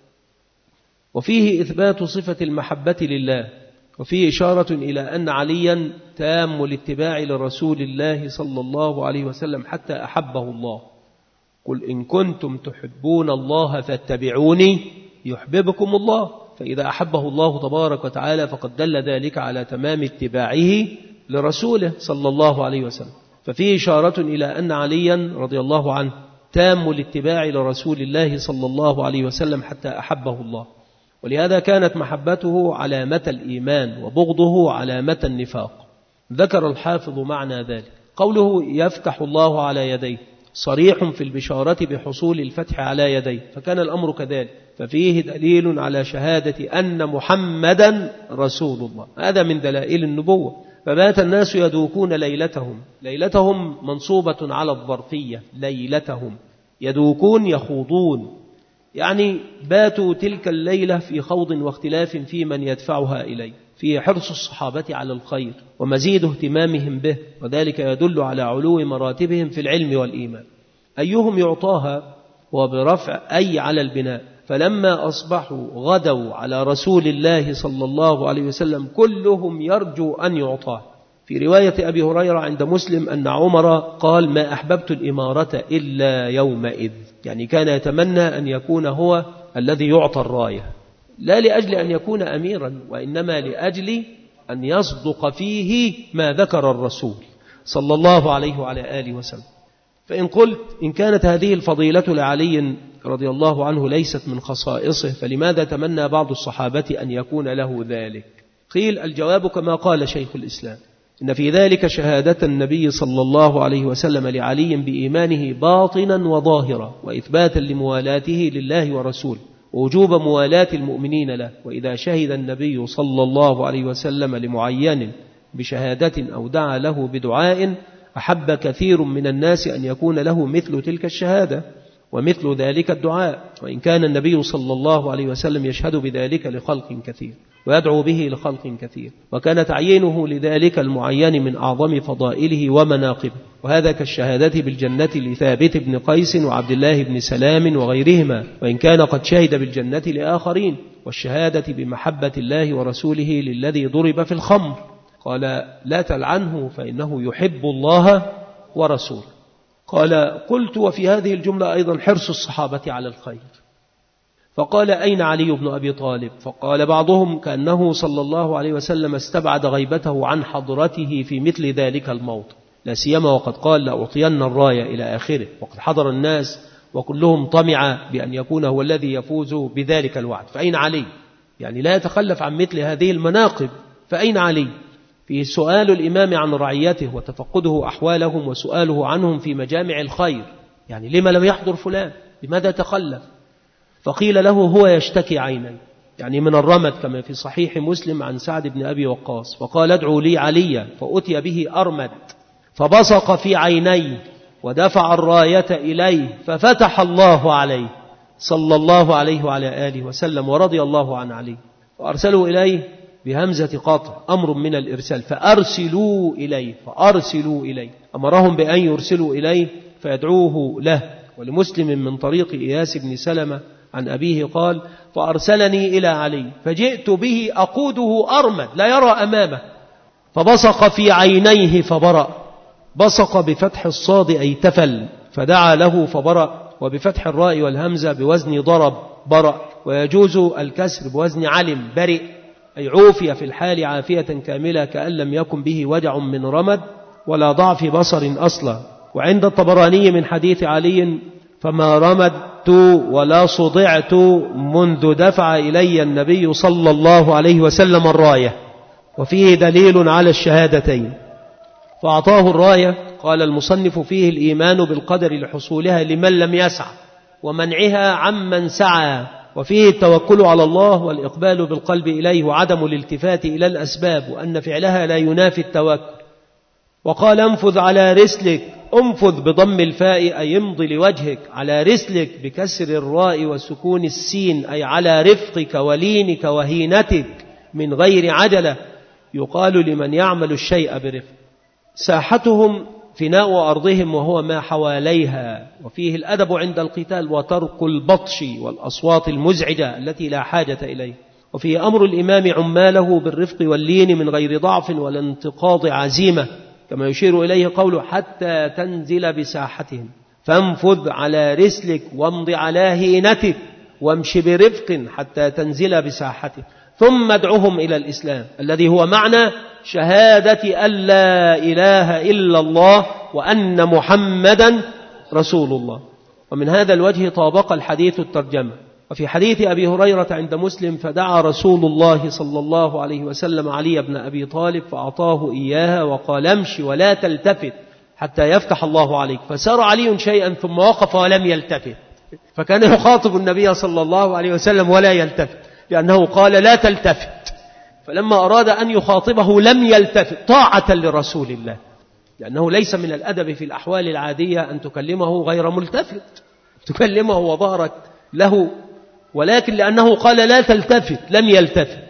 وفيه إثبات صفة المحبة لله، وفيه إشارة إلى أن عليا تام الاتباع لرسول الله صلى الله عليه وسلم حتى أحبه الله. قل إن كنتم تحبون الله فاتبعوني يحببكم الله. فإذا أحبه الله تبارك وتعالى فقد دل ذلك على تمام اتباعه لرسوله صلى الله عليه وسلم. ففيه إشارة إلى أن عليا رضي الله عنه تام الاتباع لرسول الله صلى الله عليه وسلم حتى أحبه الله، ولهذا كانت محبته علامة الإيمان وبغضه علامة النفاق. ذكر الحافظ معنى ذلك. قوله يفتح الله على يديه صريح في البشارة بحصول الفتح على يديه، فكان الأمر كذلك، ففيه دليل على شهادة أن محمدا رسول الله. هذا من دلائل النبوة. فبات الناس يدوكون ليلتهم منصوبة على الظرفية، ليلتهم يدوكون يخوضون، يعني باتوا تلك الليلة في خوض واختلاف في من يدفعها إليه، في حرص الصحابة على الخير ومزيد اهتمامهم به، وذلك يدل على علو مراتبهم في العلم والإيمان. أيهم يعطاها وبرفع أي على البناء. فلما أصبحوا غدوا على رسول الله صلى الله عليه وسلم كلهم يرجو أن يعطاه. في رواية أبي هريرة عند مسلم أن عمر قال ما أحببت الإمارة إلا يومئذ، يعني كان يتمنى أن يكون هو الذي يعطى الراية، لا لأجل أن يكون أميرا، وإنما لأجل أن يصدق فيه ما ذكر الرسول صلى الله عليه وعلى آله وسلم. فإن قلت إن كانت هذه الفضيلة لعلي رضي الله عنه ليست من خصائصه، فلماذا تمنى بعض الصحابة أن يكون له ذلك؟ قيل الجواب كما قال شيخ الإسلام، إن في ذلك شهادة النبي صلى الله عليه وسلم لعلي بإيمانه باطنا وظاهرا، وإثباتا لموالاته لله ورسوله، ووجوب موالاة المؤمنين له. وإذا شهد النبي صلى الله عليه وسلم لمعين بشهادة أو دعا له بدعاء أحب كثير من الناس أن يكون له مثل تلك الشهادة ومثل ذلك الدعاء، وإن كان النبي صلى الله عليه وسلم يشهد بذلك لخلق كثير ويدعو به لخلق كثير، وكان تعيينه لذلك المعين من أعظم فضائله ومناقبه. وهذا كالشهادة بالجنة لثابت بن قيس وعبد الله بن سلام وغيرهما، وإن كان قد شهد بالجنة لآخرين، والشهادة بمحبة الله ورسوله للذي ضرب في الخمر، قال لا تلعنه فإنه يحب الله ورسوله. قال قلت وفي هذه الجملة أيضا حرص الصحابة على الخير، فقال أين علي بن أبي طالب؟ فقال بعضهم كأنه صلى الله عليه وسلم استبعد غيبته عن حضرته في مثل ذلك الموطن، لا سيما وقد قال لأعطين الراية إلى آخره، وقد حضر الناس وكلهم طمع بأن يكون هو الذي يفوز بذلك الوعد. فأين علي؟ يعني لا يتخلف عن مثل هذه المناقب. فأين علي؟ في سؤال الإمام عن رعيته وتفقده أحوالهم وسؤاله عنهم في مجامع الخير، يعني لما لم يحضر فلان؟ لماذا تخلف؟ فقيل له هو يشتكي عيني، يعني من الرمد، كما في صحيح مسلم عن سعد بن أبي وقاص، فقال ادعوا لي عليا، فأتي به أرمد فبصق في عينيه ودفع الراية إليه ففتح الله عليه صلى الله عليه وعلى آله وسلم ورضي الله عن علي، وأرسلوا إليه بهمزة قطع أمر من الإرسال، فأرسلوا إليه أمرهم بأن يرسلوا إليه فيدعوه له. ولمسلم من طريق إياس بن سلمة عن أبيه قال فأرسلني إلى علي فجئت به أقوده أرمد لا يرى أمامه، فبصق في عينيه فبرأ، بصق بفتح الصاد أي تفل، فدعا له فبرأ، وبفتح الراء والهمزة بوزن ضرب برأ، ويجوز الكسر بوزن علم برئ، أي عوفي في الحال عافية كاملة كأن لم يكن به وجع من رمد ولا ضعف بصر أصلا. وعند الطبراني من حديث علي فما رمدت ولا صدعت منذ دفع إلي النبي صلى الله عليه وسلم الراية، وفيه دليل على الشهادتين، فأعطاه الراية. قال المصنف فيه الإيمان بالقدر لحصولها لمن لم يسعى ومنعها عمن سعى، وفيه التوكل على الله والإقبال بالقلب إليه وعدم الالتفات إلى الأسباب، وأن فعلها لا ينافي التوكل. وقال انفذ على رسلك، انفذ بضم الفاء أي امضي لوجهك، على رسلك بكسر الراء وسكون السين أي على رفقك ولينك وهينتك من غير عجلة، يقال لمن يعمل الشيء برفق. ساحتهم فناء أرضهم وهو ما حواليها، وفيه الأدب عند القتال وترك البطش والأصوات المزعجة التي لا حاجة إليه. وفيه أمر الإمام عماله بالرفق واللين من غير ضعف ولا انتقاض عزيمة، كما يشير إليه قوله حتى تنزل بساحتهم، فانفذ على رسلك وامض على هينتك وامش برفق حتى تنزل بساحتك، ثم ادعهم إلى الإسلام الذي هو معنى شهادة أن لا إله إلا الله وأن محمدا رسول الله. ومن هذا الوجه طابق الحديث الترجمة. وفي حديث أبي هريرة عند مسلم فدعا رسول الله صلى الله عليه وسلم علي بن أبي طالب فأعطاه إياها وقال امشي ولا تلتفت حتى يفتح الله عليك، فسار علي شيئا ثم وقف ولم يلتفت، فكان يخاطب النبي صلى الله عليه وسلم ولا يلتفت لأنه قال لا تلتفت، فلما أراد أن يخاطبه لم يلتفت طاعة لرسول الله، لأنه ليس من الأدب في الأحوال العادية أن تكلمه غير ملتفت، تكلمه وظهرك له، ولكن لأنه قال لا تلتفت لم يلتفت.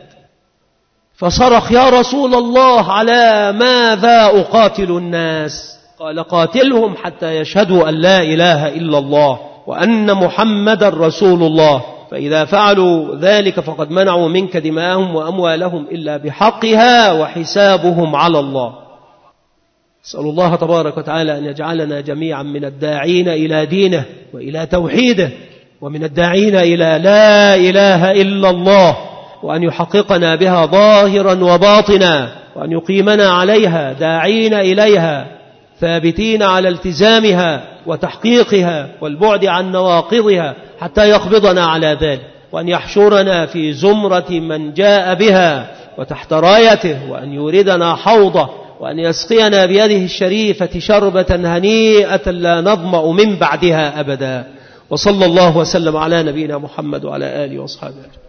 فصرخ يا رسول الله على ماذا أقاتل الناس؟ قال قاتلهم حتى يشهدوا أن لا إله إلا الله وأن محمد رسول الله، فإذا فعلوا ذلك فقد منعوا منك دماءهم وأموالهم إلا بحقها وحسابهم على الله. أسأل الله تبارك وتعالى أن يجعلنا جميعا من الداعين إلى دينه وإلى توحيده، ومن الداعين إلى لا إله إلا الله، وأن يحققنا بها ظاهرا وباطنا، وأن يقيمنا عليها داعين إليها ثابتين على التزامها وتحقيقها والبعد عن نواقضها حتى يقبضنا على ذلك، وأن يحشرنا في زمرة من جاء بها وتحت رايته، وأن يوردنا حوضه، وأن يسقينا بيده الشريفة شربة هنيئة لا نظمأ من بعدها أبدا. وصلى الله وسلم على نبينا محمد وعلى آله وأصحابه.